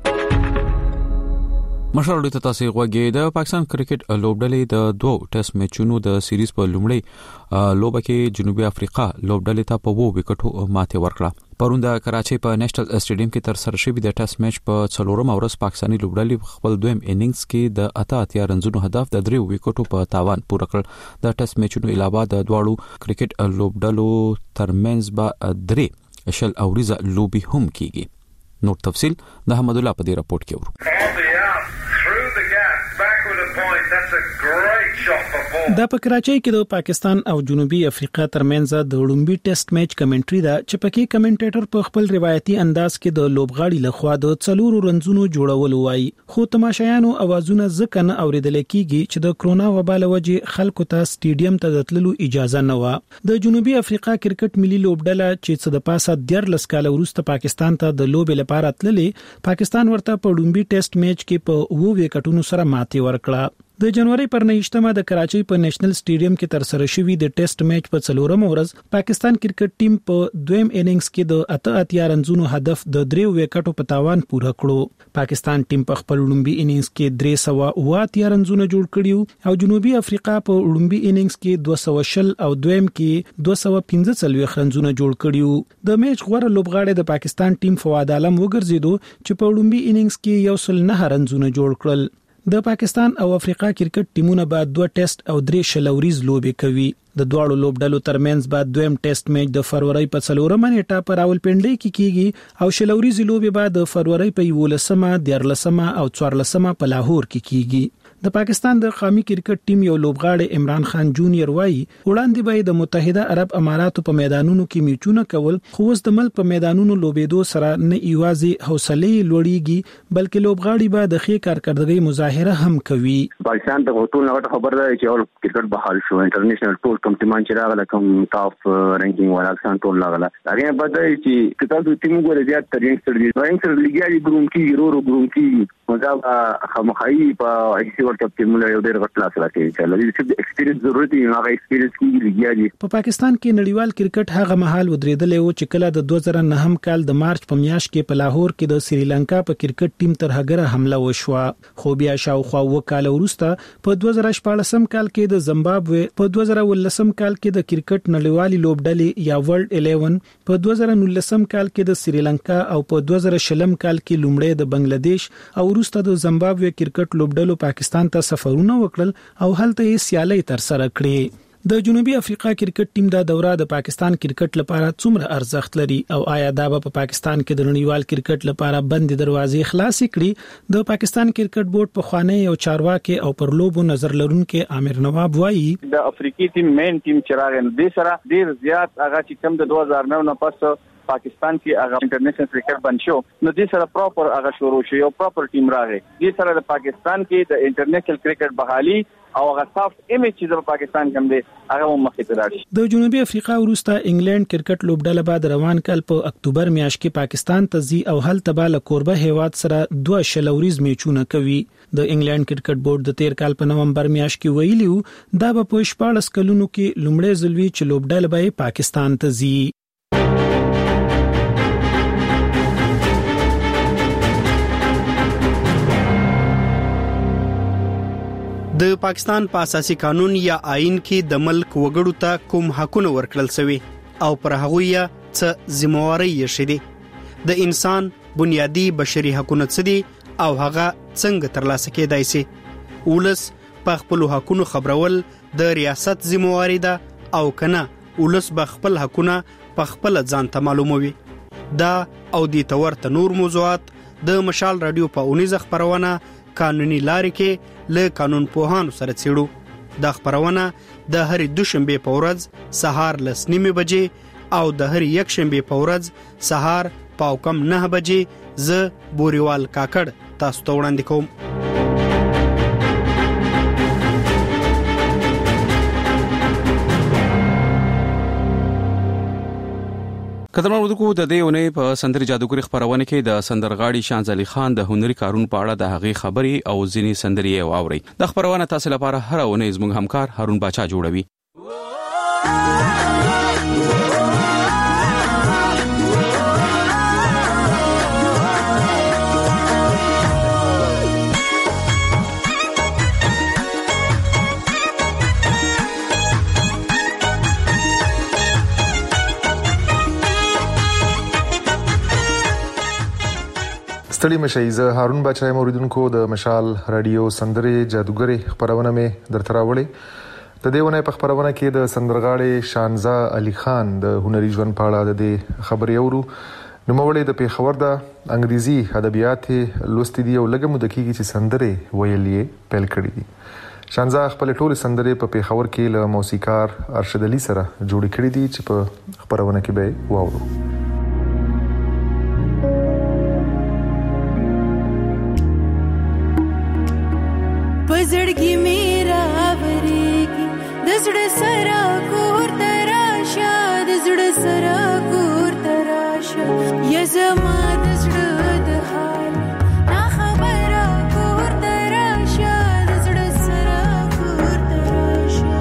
مشال ډیټا تاسو غوږی د پاکستان کرکټ لوبډلې د دوه ټیسټ میچونو د سیریز په لومړی لوبه کې جنوبي افریقا لوبډلې ته په 2 وکټو ماته ورکړه. پرون د کراچۍ په نېشنل سټیډیم کې تر سره شوی د ټیسټ میچ په 4م ورځ پاکستاني لوبډلې خپل دویم اننګز کې د 88 رنزونو هدف د 3 وکټو په تاوان پوره کړ. د ټیسټ میچونو علاوه د دواړو کرکټ لوبډلو ترمنځ به 3 شل اوریزه لوبي هم کیږي. نور تفصيل د احمد الله په دې راپورټ کې ورو.
دا په کراچۍ کې د پاکستان او جنوبي افریقا ترمنځ د لومبي ټیسټ میچ کمنټري دا چې پکې کمنټیټر په خپل روایتي انداز کې د لوبغاړي لخوا د 4 رنزونو جوړول وایي خو تماشایانو اوازونه ځکه نه اوریدل کیږي چې د کرونا وبا له وجې خلکو ته سټیډیم ته تللو اجازه نه و د جنوبي افریقا کرکټ ملي لوبډله چې څه د پاسه 14 کال وروسته پاکستان ته د لوبې لپاره تللې پاکستان ورته په لومبي ټیسټ میچ کې په 2 وکټونو سره ماتې ورکړه د جنوري پر 19مه د کراچۍ په نېشنل سټیډیم کې تر سره شوی د ټیسټ میچ په 4مه ورځ پاکستان کرکټ ټیم په دویم اننګز کې د 88 رنزونو هدف د 3 وکټو په تاوان پوره کړو پاکستان ټیم په خپل لومبي اننګز کې 380 رنزونه جوړ کړیو او جنوبي افریقا په لومبي اننګز کې 220 او دویم کې 215 رنزونه جوړ کړیو د میچ غوړه لوبغاړي د پاکستان ټیم فواد عالم وګرځیدو چې په لومبي اننګز کې 109 رنزونه جوړ کړل د پاکستان او افریقا کرکټ ټیمونه بعد 2 ټیسټ او 3 شلوريز لوبې کوي د دواړو لوبډلو ترمنځ بعد دویم ټیسټ میچ د فروری په 4مه نیټه په راولپنډي کې کیږي او شلوريز لوبې بعد د فروری په 11مه 14مه او 14مه په لاهور کې کیږي د پاکستان د قومي کرکټ ټیم یو لوبغاړی عمران خان جونیئر وایي وړاندې به د متحده عرب اماراتو په میدانونو کې میچونه کول خو اوس د ملک په میدانونو لوبېدو سره نه ایوازي حوصله لوړیږي بلکې لوبغاړي به د ښه کارکړدګۍ مظاهره هم کوي
پاکستان ته ټول نه خبر ده چې اول کرکټ بحال شو انټرنیشنل ټول کوم ټیمان چې راغله کوم ټاپ رینکینګ ولا ځان ټول راغله هغه په دې چې کتاب ټیم ګورې زیات ترين سره لګیاري ګروم کې ورو ګروم کې مزه خمخای په ایسی ورته ټیمونه یو ډېر غټ لاس راکړي چې لږ ایکسپیرینس ضروري دی هغه ایکسپیرینس کې لګیاري
په پاکستان کې نړیوال کرکټ هغه مهال ودرېدل او چې کله د 2009 کال د مارچ په میاشت کې په لاهور کې د سریلانکا په کرکټ ټیم تر هغه حمله وشوه خو بیا شاوخوا وکاله وروسته په 2014 کال کې د زیمبابوې په 2019 کال کې د کرکټ نړیوالي لوبډلې یا ورلد 11 په 2019 کال کې د سریلانکا او په 2020 کال کې لومړی د بنگلاديش او وروسته د زیمبابوې کرکټ لوبډلو پاکستان ته سفرونه وکړل او هلته یې سیالي تر سره کړې د جنوبي افریقا کرکټ ټیم دا دوره د پاکستان کرکټ لپاره څومره ارزښت لري او آیا دا په پاکستان کې د نړیوال کرکټ لپاره بند دروازې خلاص کړي د پاکستان کرکټ بورډ په خوانی او چارواکي او پر لوبو نظر لرونکو عامر نواب وایي
د افریقي ټیم مین ټیم چې راغی د سره ډیر زیات هغه چې کم د 2009 نه پس پاکستان کې هغه انټرنیشنل کرکټ بن شو نو د سره پراپر هغه شروع شو یو پراپر ټیم راغی د سره د پاکستان کې د انټرنیشنل کرکټ بحالي او هغه سافټ ایمیج چې د پاکستان کوم دی هغه مخې ته راشي
د جنوبي افریقا وروسته انګلند کرکټ لوبډله بعد روان کال په اکتوبر میاشت کې پاکستان ته ځي او هلته به له کوربه هیواد سره 2 شلوريز میچونه کوي د انګلند کرکټ بورډ د 13 کال په نومبر میاشت کې ویلیو دا به په 14 کلونو کې لومړی ځل وی چې لوبډله به پاکستان ته ځي
د پاکستان په اساسي قانون یا آئین کې د ملک وګړو ته کوم حقونه ورکړل شوی او پر هغه یې څه ذمہواری یې شې د انسان بنیادی بشري حقونه څه دي او هغه څنګه ترلاسه کېدای شي ولس په خپل حقونو خبرول د ریاست ذمہواری ده او کنه ولس به خپل حقونه په خپل ځان ته معلوموي دا او د تورته نور موضوعات د مشال رادیو په 19 خبرونه قانوني لارې کې له قانون پوهانو سره څېړو د خبرونه د هر دوشنبه په ورځ سهار 9:30 بجې او د هر یک شنبه په ورځ سهار پاو کم 9 بجې ز بوريوال کاکړ تاسو ته وړاندې کوم
قدرمن اردوکو د دې ونې په سندري جادوګری خبرونه کې د سندرغاړي شانزالي خان د هنري کارون په اړه د هغې خبري او ځینی سندري واوري د خبرونه تاسو لپاره هر ونې زموږ همکار هارون باچا جوړوي
ستړي مشئ زه هارون بچای موریدونکو د مشال رادیو سندري جادوګری خبرونه مې درته راوړې د دې ونې په خبرونه کې د سندرغاړي شانزا علي خان د هنري ژوند په اړه د خبرې اورو نوموړی د پیښور د انګریزي ادبیات لوستي دی او لږه مده کېږي چې سندري ویلې پیل کړې دي شانزا خپل ټول سندرې په پیښور کې له موسیقار ارشد علي سره جوړ کړې دي چې په خبرونه کې به واورو.
پزړګي میرا ورېږي د زړه سره کور تراشه د زړه سره کور تراشه یا زما د زړه د حال نا خبره کور تراشه د زړه سره کور تراشه.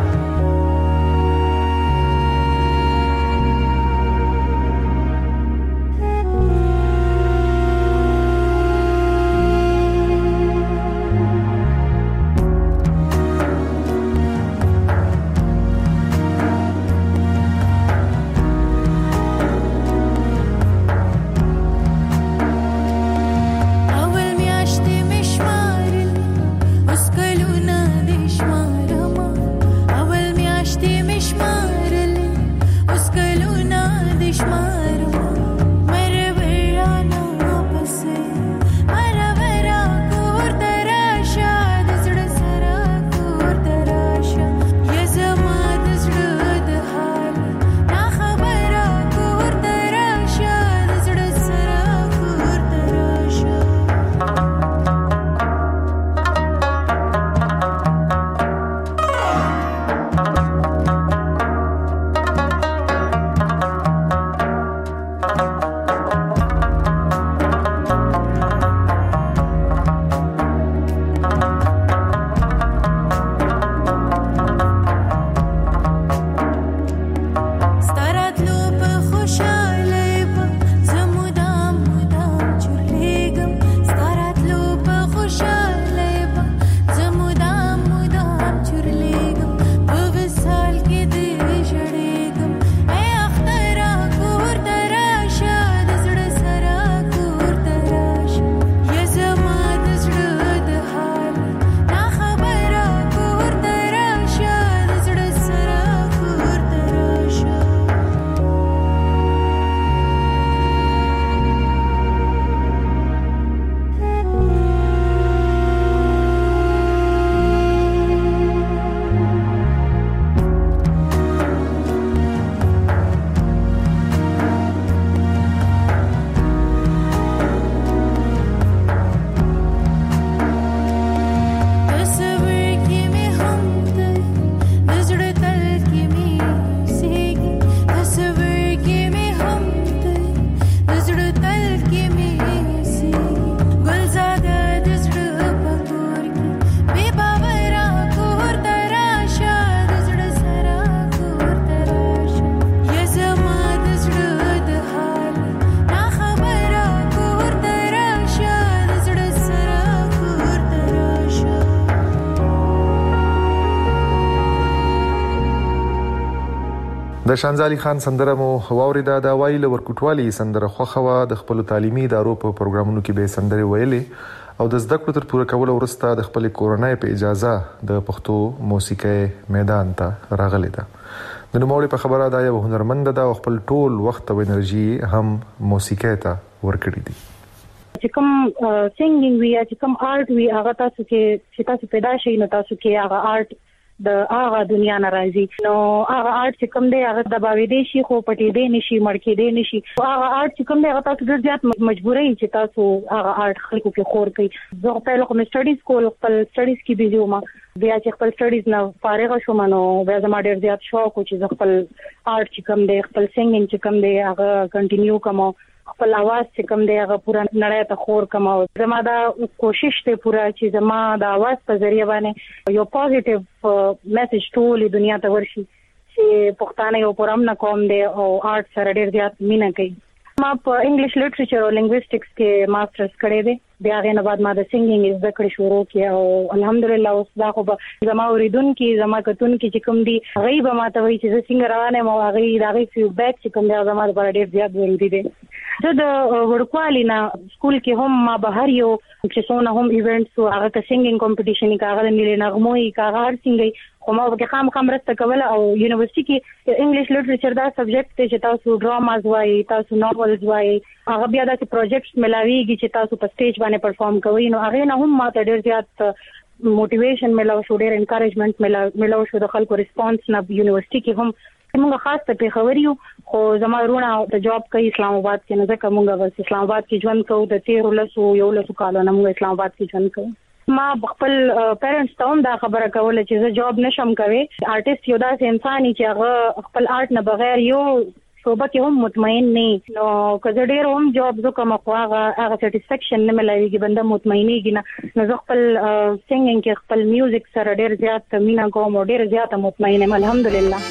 د شانزا علي خان سندره مو واوریدا. د وایل ورکوټوالي سندره خوخوا د خپل تعلیمي ادارو په پروګرامونو کې به سندره ویلې او د زده کړو تر پوره کولو وروسته د خپل کورنۍ په اجازه د پښتو موسیقي میدان ته راغلی ده. د نوموړي په خبره دا یو هنرمند ده او خپل ټول وخت او انرژي هم موسیقي ته ورکړي دي.
چې کوم سینګینګ وی یا چې کوم آرټ وی هغه تاسو کې چې تاسو پیدا شئ نو تاسو کې هغه آرټ د هغه دنیا ناراضي نو هغه آرټ چې کوم دی هغه د باوی دی شي خو پټې دی نشي مړکې دی نشي هغه آرټ چې کوم دی هغه تاسو ډېر زیات مجبورای چې تاسو هغه آرټ خلکو کې خور کړئ. زه په لکه سټډیز کول خپل سټډیز کې بيزي وم بیا چې خپل سټډیز نه فارغ شوم نو بیا زما ډېر زیات شوق چې خپل آرټ چې کوم دی خپل سینګینګ چې کوم دی هغه کنټینیو کوم خپل आवाज چې کوم دی هغه پورا نړۍ ته خور کوم. زما دا کوشش ته پورا چې زما د आवाज په ذریعہ باندې یو پوزټیو میسج ټول دنیا ته ورشي چې پښتانه یو پرم نه کوم دی او آرټ سره ډېر زیات مینه کوي. ما په انګلیش لټریچر او لینګویسټکس کې ماسترز کړی دی. بیا غوښنه بعد ما د سینګینګ زده کړې شروع کړه او الحمدلله اوس دا خو زما اوریدونکو زما کتونکو چې کوم دي غیب ما ته وایي چې څنګه روانه مو هغه دغه فیډبیک چې کوم دی زما لپاره ډېر زیات ضروري دی. زه د ورکوالي نه سکول کې هم ما بهر یو چې څونه هم ایونټس او هغه سینګینګ کمپټیشن کې هغه ملي نغموي هغه هر څنګه خو ما به خام رسته کوله او یونیورسيټي کې انګلیش لټریچر دا سبجیکټ چې تاسو ډراماز وایي تاسو ناولز وایي هغه بیا د پروجیکټس ملاويږي چې تاسو په سټیج باندې پرفارم کوئ نو هغه نه هم ما ته ډېر زیات موټیویشن ملاو شو ډېر انکریجمنت ملاو شو د خلکو ریسپانس نه یونیورسيټي کې هم موږ خاص ته پیښوري خو زما رونه د جاب کوي اسلام آباد کې نه ځکه موږ بس اسلام آباد کې ژوند کوو د 13 کالو نه موږ اسلام آباد کې ژوند کوو. ما خپل پیرنټس ته هم دا خبره کوله چې زه جاب نشم کوي. آرټیست یو داسې انسان چې هغه خپل آرټ نه بغیر یو صوبه کې هم مطمئن نه نو کله ډېر هم جاب زه کوم خو هغه سټیسفیکشن نه ملایږي بنده مطمئنېږي نه نو زه خپل سینګینګ کې خپل میوزیک سره ډېر زیات مینا کوم او ډېر زیات مطمئن یم الحمدلله.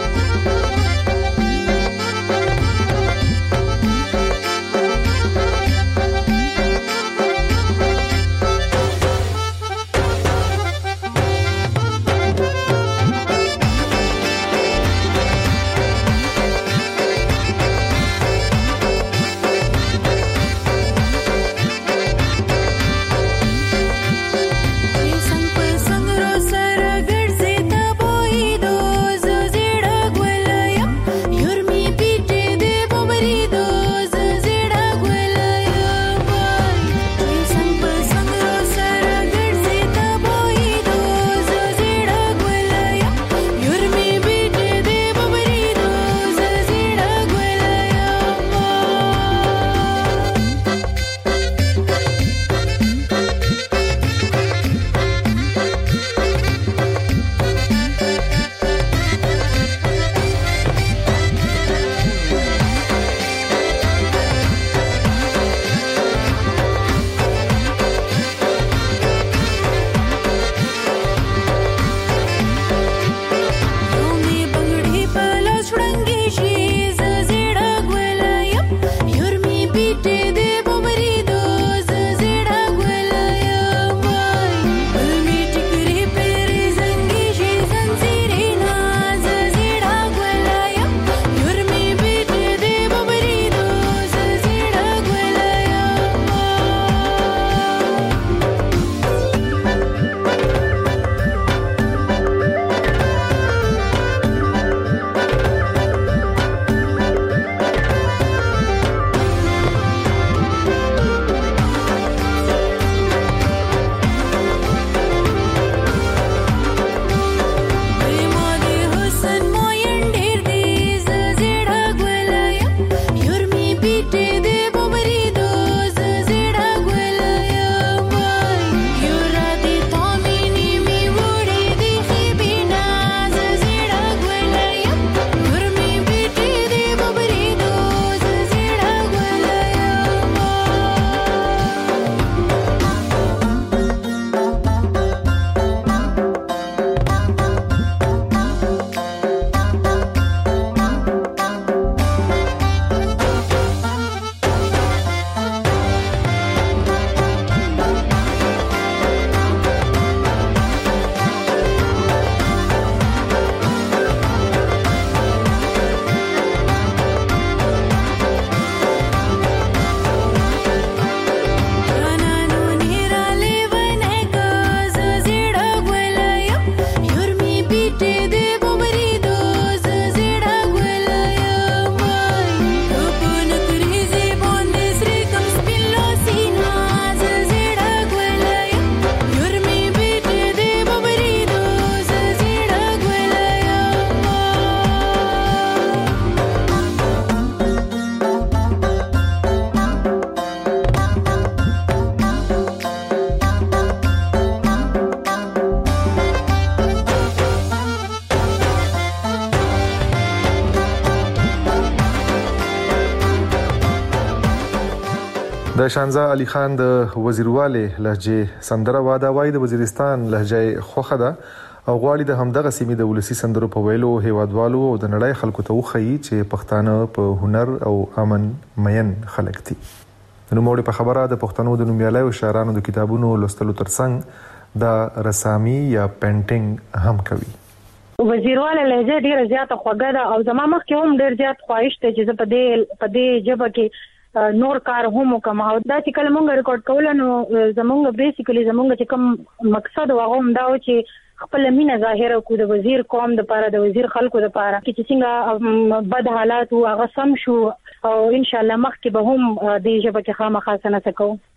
د شانزا علي خان د وزیرواله لهجه سندره واده وای د وزیرستان لهجه خوخه ده او غواړي د همدغه سیمې د ولسی سندرو په ویلو هیوادوالو او د نړۍ خلکو ته وخی چې پښتانه په هنر او امن مین خلک دي. نو موږ په خبره د پښتنو د نومیالي او شاعرانو د کتابونو لوستلو ترڅنګ د رسامي یا پینټینګ هم کوي.
وزیرواله لهجه ډیره زیاته خوږه ده او زما مخکې هم ډیر زیات خواهش ته چې په دې جبه کې نور کار هم کوم او دا چې کله مونږ ریکارډ کول نو زمونږ بیسیکلی زمونږ چې کوم مقصد واغه هم دا و چې خپل مینه ظاهره کو د وزیر قوم د پاره د وزیر خلکو د پاره چې څنګه بد حالات او هغه سم شو او ان شاء الله مخکې به هم د جبه کې خامخا سنه سکو.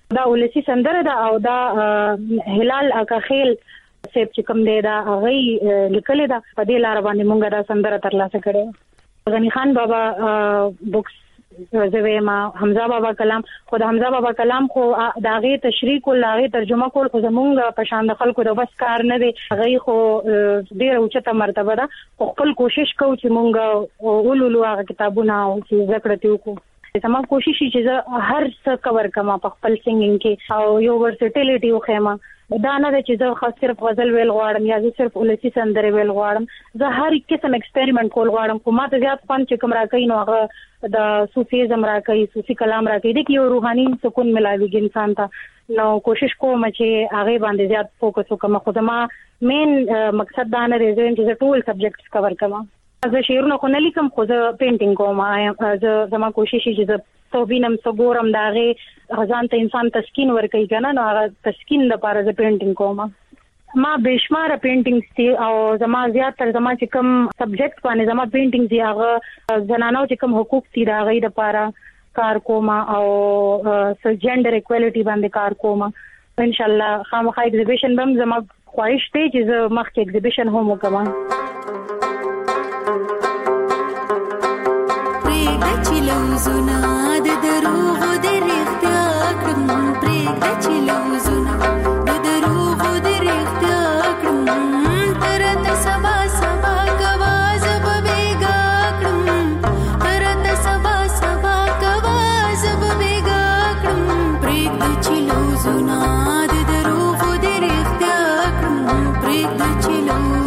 دا ولسی سندره دا او دا هلال اکاخیل سیب چې کوم دی دا غي لیکل دا په دې لار باندې مونږه دا سندره ترلاسه کړې. غنی خان بابا بوکس زویما حمزه بابا کلام خو د حمزه بابا کلام خو داغه تشریح کول لاغه ترجمه کول خو زمونږ په شان د خلکو د بس کار نه دی. غي خو ډیر اوچته مرتبه ده. خپل کوشش کوو چې مونږ ولولو هغه کتابونه او چې ذکر تیو کو. زما کوشش چې هر څه کور کما په خپل سنگینګ کې او یو ورسټیلیټي او خیمه دا نه چې زه خاص صرف غزل ویل غواړم یا زه صرف ولسی سندره ویل غواړم. زه هر قسم ایکسپریمنٹ کول غواړم. کومه ته زیات فن چې کوم راکې نو هغه د صوفیزم راکې صوفي کلام راکې د یو روحاني سکون ملاويږي انسان ته. نو کوشش کوم چې هغه باندې زیات فوکس وکم. خو زما مین مقصد دا نه دی چې ټول سبجیکټس کور کما. زه شعرونه خو نه لیکم خو زه پینټینګ کوم. زما کوشش چې زه توبینم سګورم داغه ځان ته انسان تسکین ورکړي کنه نو هغه تسکین لپاره زه پینټینګ کوم. ما بشمار پینټینګز دي او زما زیات تر زما چې کوم سبجیکټ باندې زما پینټینګز دي هغه زنانو چې کوم حقوق دي دا غي لپاره کار کوم او جندر ایکوالټي باندې کار کوم. ان شاء الله خامخا ایگزیبیشن بم زما خواهش دی چې زه مخکې ایگزیبیشن هم وکم.
لوزونه د دروغ د رښتیا کړم پرېږده چې لوزونه د دروغ د رښتیا کړم ترته سبا سبا کوا زه به بېګا کړم ترته سبا سبا کوا زه به بېګا کړم پرېږده چې لوزونه د دروغ د رښتیا کړم پرېږده چې لوزونه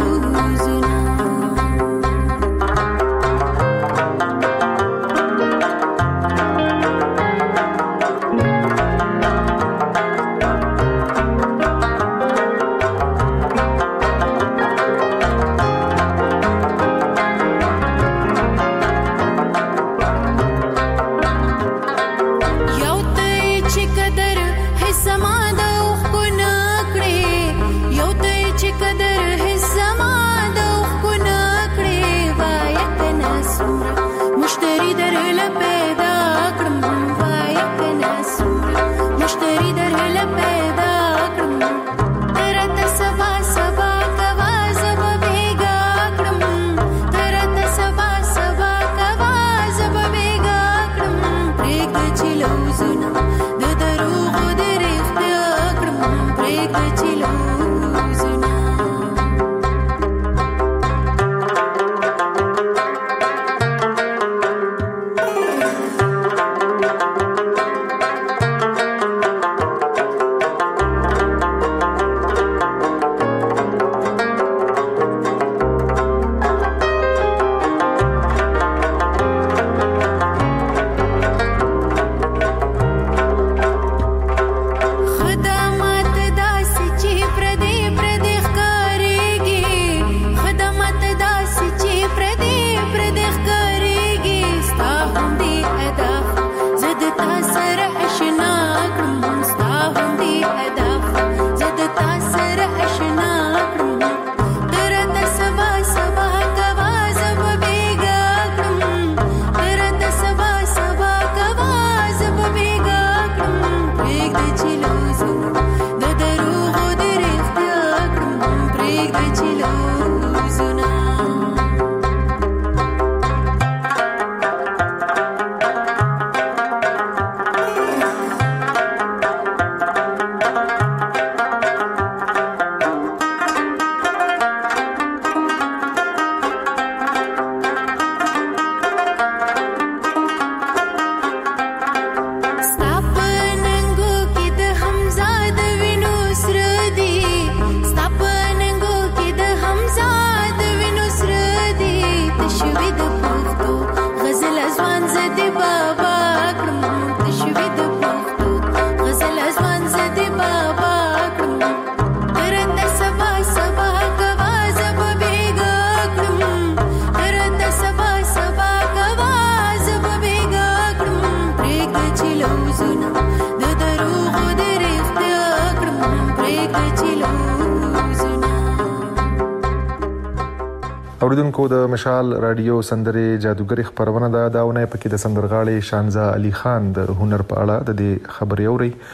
اوریدونکو د مشال رادیو سندري جادوګری خبرونه دا داونه پکې د سندرغاړي شانزا علي خان د هنر په اړه د خبري اوري.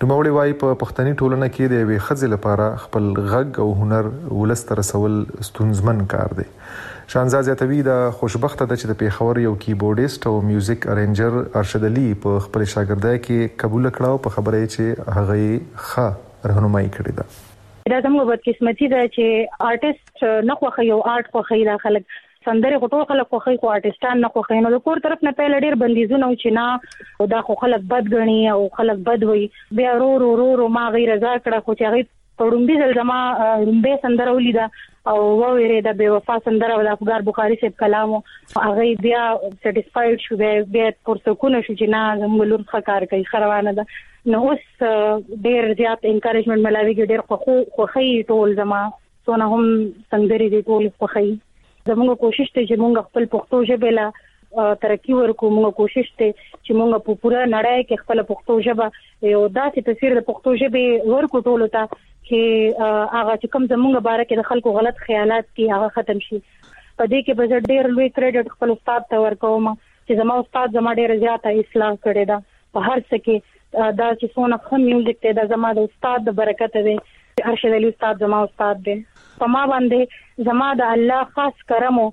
نوموړي وايي په پښتني ټولنه کې د یوې ښځې لپاره خپل غږ او هنر ولست رسول ستونزمن کار دی. شانزا زیاتوي د خوشبخته ده چې د پیښور یو کیبورډیست او میوزیک ارینجر ارشد علي په خپل شاګردای کې قبول کړه په خبره چې هغه ښه رهنمایي کړې ده.
دا زموږ بدقسمتي ده چې آرټیست نه خوښي او آرټ خوښي دا خلک سندره غوټو خلک خوښي خو آرټیستان نه خوښي. نو د کور طرف نه پیل ډیر بندیزونه او چې نه دا خو خلک بد غني او خلک بد وي. بیا رو ما غیر رضا کړه خو چې هغه پړومبي ځل زما رومبه سندره ولیدا او وویره د بے وفا سندره او د افغان بخاری صاحب کلام هغه بیا سټیسفاید شو بیا پرسکونه شو چې نه زموږ لور ښه کار کوي خروانه ده. نو اوس ډیر زیات انکریجمنت ملاوي ډیر خوخي ټول زما سونه هم څنګه دي ټول خوخي. زموږ کوشش ته چې موږ خپل پښتو ژبه لا ترقی ورکو. موږ کوشش ته چې موږ په پوره نړۍ کې خپل پښتو ژبه یو داسې تصویر د پښتو ژبه ورکو ټول ته چې هغه چې کوم زموږ باره کې د خلکو غلط خیالات کې هغه ختم شي. په دې کې به ډیر لوی کریډټ خپل استاد ته ورکوم چې زما استاد زما ډیر زیاته اصلاح کړی دا په هر څه کې. دا چې څونه ښه میوزیک دی دا زما د استاد د برکت دی. ارشد علي استاد زما استاد دی. په ما باندې زما د الله خاص کرمو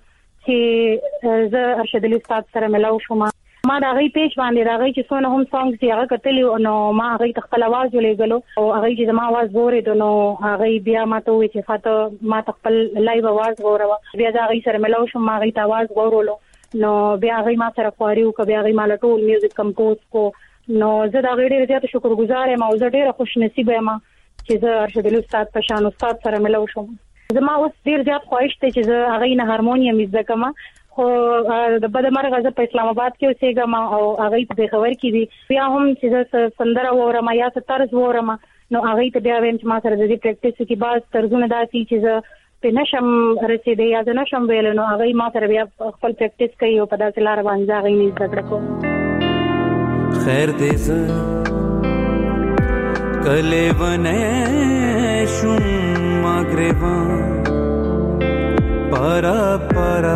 چې زه ارشد علي استاد سره ملاو شوم. ما دا غي پیج باندې دا غي چې څونه هم سانګز دی هغه کتلی نو ما هغه خپل आवाज ولېګلو او هغه چې زما आवाज غوړې نو هغه بیا ما ته وی چې فاته ما خپل لایو आवाज غوړو. بیا دا غي سره ملاو شوم. ما غي ته आवाज غوړولو نو بیا غي ما سره خواریو ک بیا غي مال ټول میوزیک کمپوز کو. نو زه دا ډېر زیات شکرګزار یم او زه ډېر خوش نصیب یم چې زه ارشد علي استاد په شان استاد سره ملو شوم. زما اوس ډېر زیات خواهش ته چې زه هغه نه هارمونیم زده کوم خو د بدمرغه زه په اسلام آباد کې اوسېږم او هغه په پیښور کې دي. بیا هم چې زه سندره وورم یا طرز وورم نو هغه ته بیا ویم چې ما سره د دې پریکټیس کې باز طرزونه داسي چې زه په نشم رسیدې یا زه نشم ویل نو هغه ما سره بیا خپل پریکټیس کوي او په داسې لار باندې هغه نه زده کوم.
خیر دې ز کله ونه شوم ماګریوان پارا پارا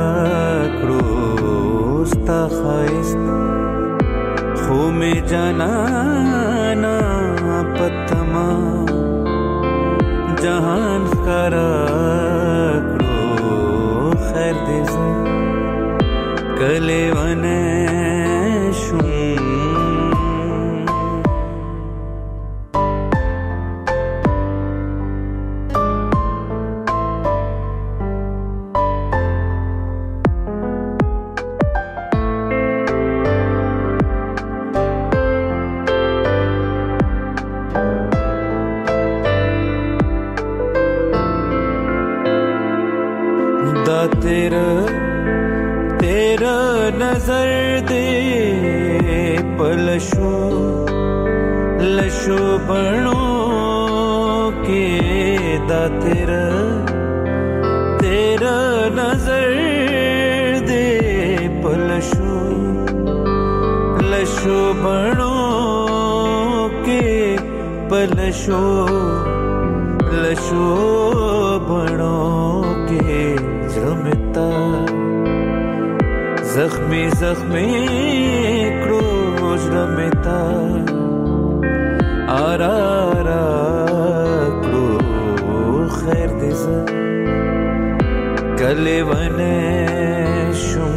کروستا خایست خو می جانا نا پتما جهان کرا کرو خیر دې ز کله ونه شوم. तेरा नजर दे पलशो लशो बनो के दा तेरा नजर दे पलशो लशो बनो के पलशो लशो बनो के रमता जख्मी जख्मी क्रोज रमता आरा आरा क्रो खैर दिस कले वने शुम.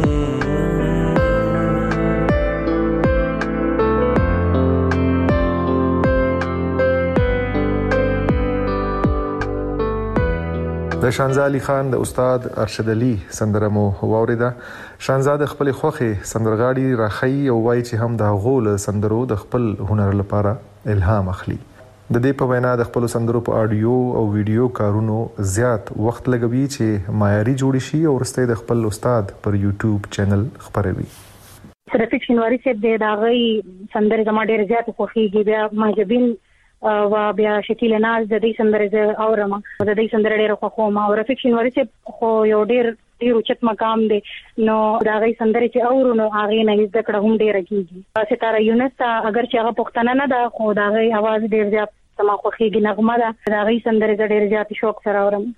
د شانزا علي خان د استاد ارشد علي سندره مو واوریده. شانزا د خپل خوخي سندرغاړي راخی او وایي چې هم د غول سندرو د خپل هنر لپاره الهام اخلي. د دې په وینا د خپل سندرو په اډیو او ویډیو کارونو زیات وخت لګوي چې معیاري جوړ شي او ورسته د خپل استاد پر یوټیوب چینل خبروي.
رفیق شینواری صاحب د هغه سندره زما ډېر زیات خوښیږي. بیا ماجبین و بیا شکیل ناز د دې سندره اورم د دې سندره ډېر خوښوم او رفیق شینواری صاحب خو یو ډېر اوچت مقام دی نو دا غي سندره چې اورو نو هغه نه زده کړه هم ډېر کیږي. ستاره یونس اگر چې هغه پښتنه نه ده خو دا غي आवाज ډېر زیات سما خوښیږي نغمه ده. دا غي سندره ډېر زیات شوق سره اورم.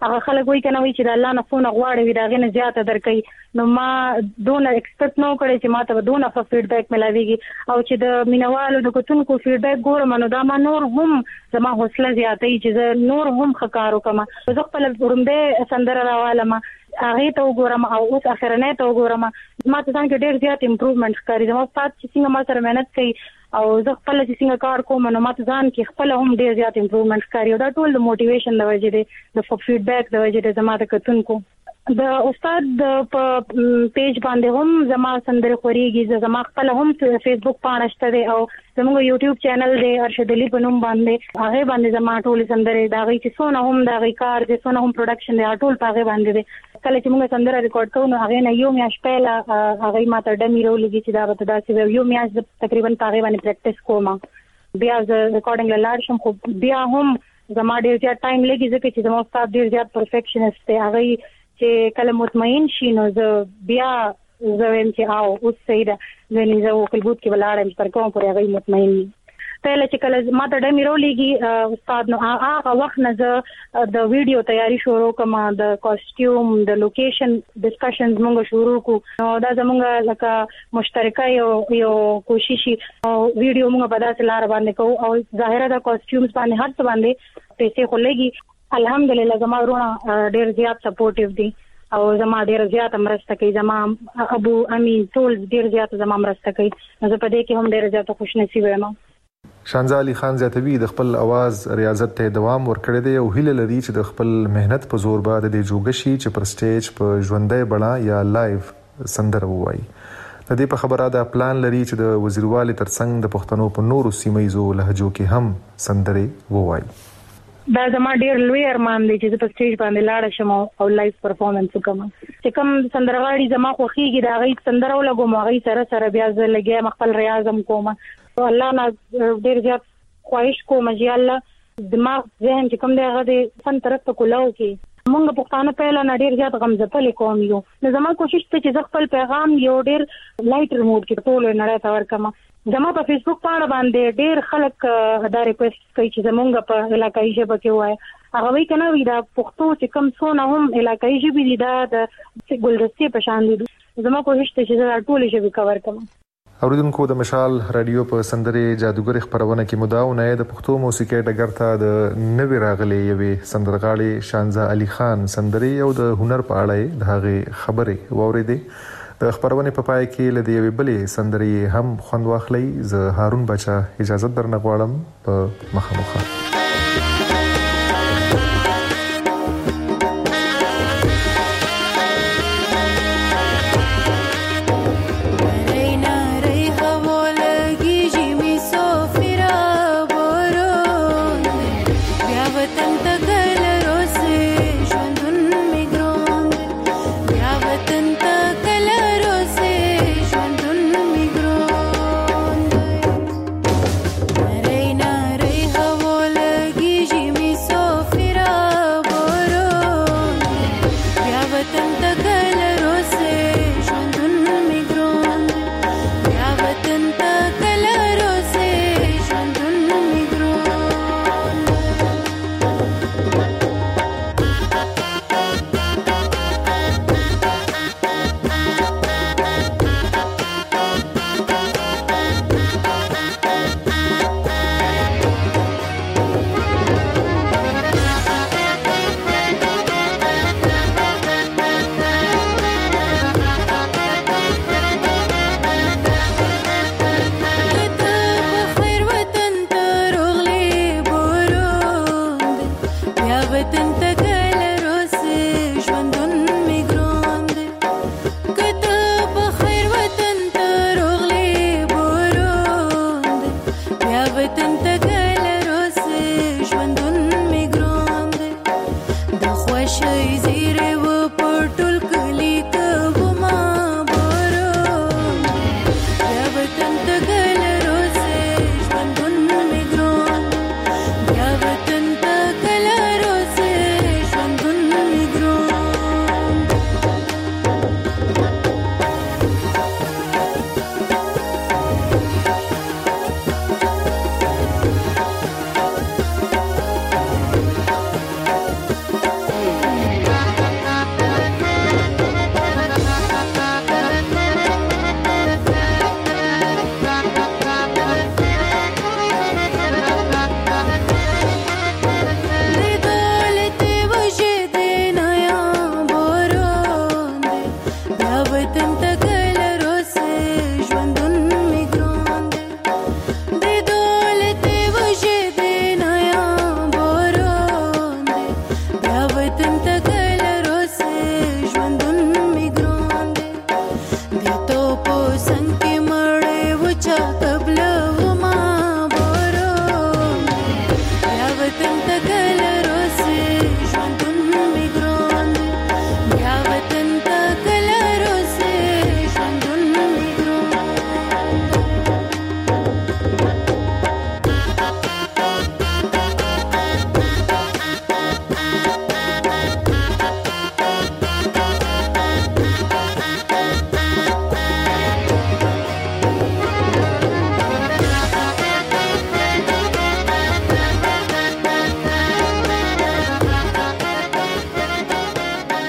هغه خلک وایي کنه وایي چې د الله نه فون غواړي وي دا غنه زیاته درکې نو ما دونه ایکسپیکټ نو کړی چې ما ته دونه فیډبیک ملاويږي او چې د مینوالو د کوتونکو فیډبیک ګورم نو دا ما نور هم زما حوصله زیاتې چې زه نور هم خکارو کما زه خپل ورمبه سندره راوالم هغه ته وګورم او اوس اخرنه ته وګورم ما ته څنګه ډېر زیات امپروومنت ښکاري زما استاد چې څنګه ما سره مهنت کوي او زه خپل چې څنګه کار کوم نو ما ته ځان کې خپل هم ډېر زیات امپروومنت ښکاري او دا ټول د موټیویشن د وجې د فیډبیک د وجې د زما د کتونکو د استاد په پیج باندې هم زما سندره خوريږي زما خپل هم فیسبوک پاڼه شته دی او زموږ یوټیوب چینل دی ارشد علي په نوم باندې هغه باندې زما ټول سندره دا غي چې سونه هم دا غي کار دي سونه هم پروډکشن دی ټول په هغه باندې دی کله چې موږ سندره ریکارډ کوو نو هغه نه یو میاش پهلا هغه ماته ډمی رولږي چې دا به تاسو یو میاش تقریبا هغه باندې پریکټیس کوم بیا ز ریکارډینګ لاړ شم خو بیا هم زما ډیر زیات ټایم لګي ځکه چې زما استاد ډیر زیات پرفیکشنست دی هغه چې کله مطمئن شي نو زه بیا زویم چې او اوس صحیح ده ځنې زه وکلبوت کې ولاړم تر کوم پورې هغه مطمئن پهله چې کله ما ته ډمی رولېږي استاد نو هغه وخت نه زه د ویډیو تیاری شروع کوم د کاستیوم د لوکیشن ډسکشنز موږ شروع کو نو دا زموږ لکه مشترکه یو کوشش او ویډیو موږ په داسې لار باندې کوو او ظاهره د کاستیومز باندې هر څه باندې پیسې خلګي الحمدلله زما ورونه ډیر زیات سپورټیو دي او زما ډیر زیات مرسته کوي زما ابو امین ټول ډیر زیات زما مرسته کوي زه په دې کې هم ډیر زیات خوش نصیب یم
شانزه علي خان زیاتوي د خپل आवाज ریاضت ته دوام ورکړی دی او هیله لري چې د خپل مهنت په زور باندې د جوګشي چې پر سټیج په ژوندۍ بڼه یا لایو سندره وایي د دې په خبره دا پلان لري چې د وزیروالي ترڅنګ د پښتنو په نورو سیمایزو لهجو کې هم سندره وایي
دا زما ډیر لوی ارمان دی چې په سټیج باندې لاړ شم او لایف پرفورمنس وکم چې کوم سندرغاړي زما خوخيږي دا غي سندره ولګم هغه سره سره بیا ځل لګي مخفل ریاضم کوم الله نه ډیر زیات خواهش کوم چې الله دماغ ذهن چې کوم دی هغه د فن طرف ته کولاو کې مونږ پښتانه په لاره ډیر زیات غمزپلې کوم یو نو زما کوشش ته چې خپل پیغام یو ډیر لایټر موډ کې ټول نړۍ ته ورکم زما په فیسبوک پاڼه باندې ډیر خلک دا ریکوست کوي چې زمونږ په علاقايي ژبه کې وای هغه وی کنه وی دا پښتو چې کم څونه هم علاقايي ژبه دي دا د ګلدستې په شان دي زما کوشش ته چې ټول ژبه کور کړم
اوریدونکو د مشال رادیو په سندره جادوګر خبرونه کې مداونه د پښتو موسیقي ډګر ته د نوې راغلي یوې سندرغاړي شانزه علي خان سندري او د هنر په اړه د هغه خبرې ووریدې د خبرونه په پای کې لدی وی بلې سندري هم خوند واخلي ز هارون بچا اجازه درنه غواړم په مخامخ
شي زیره و پټول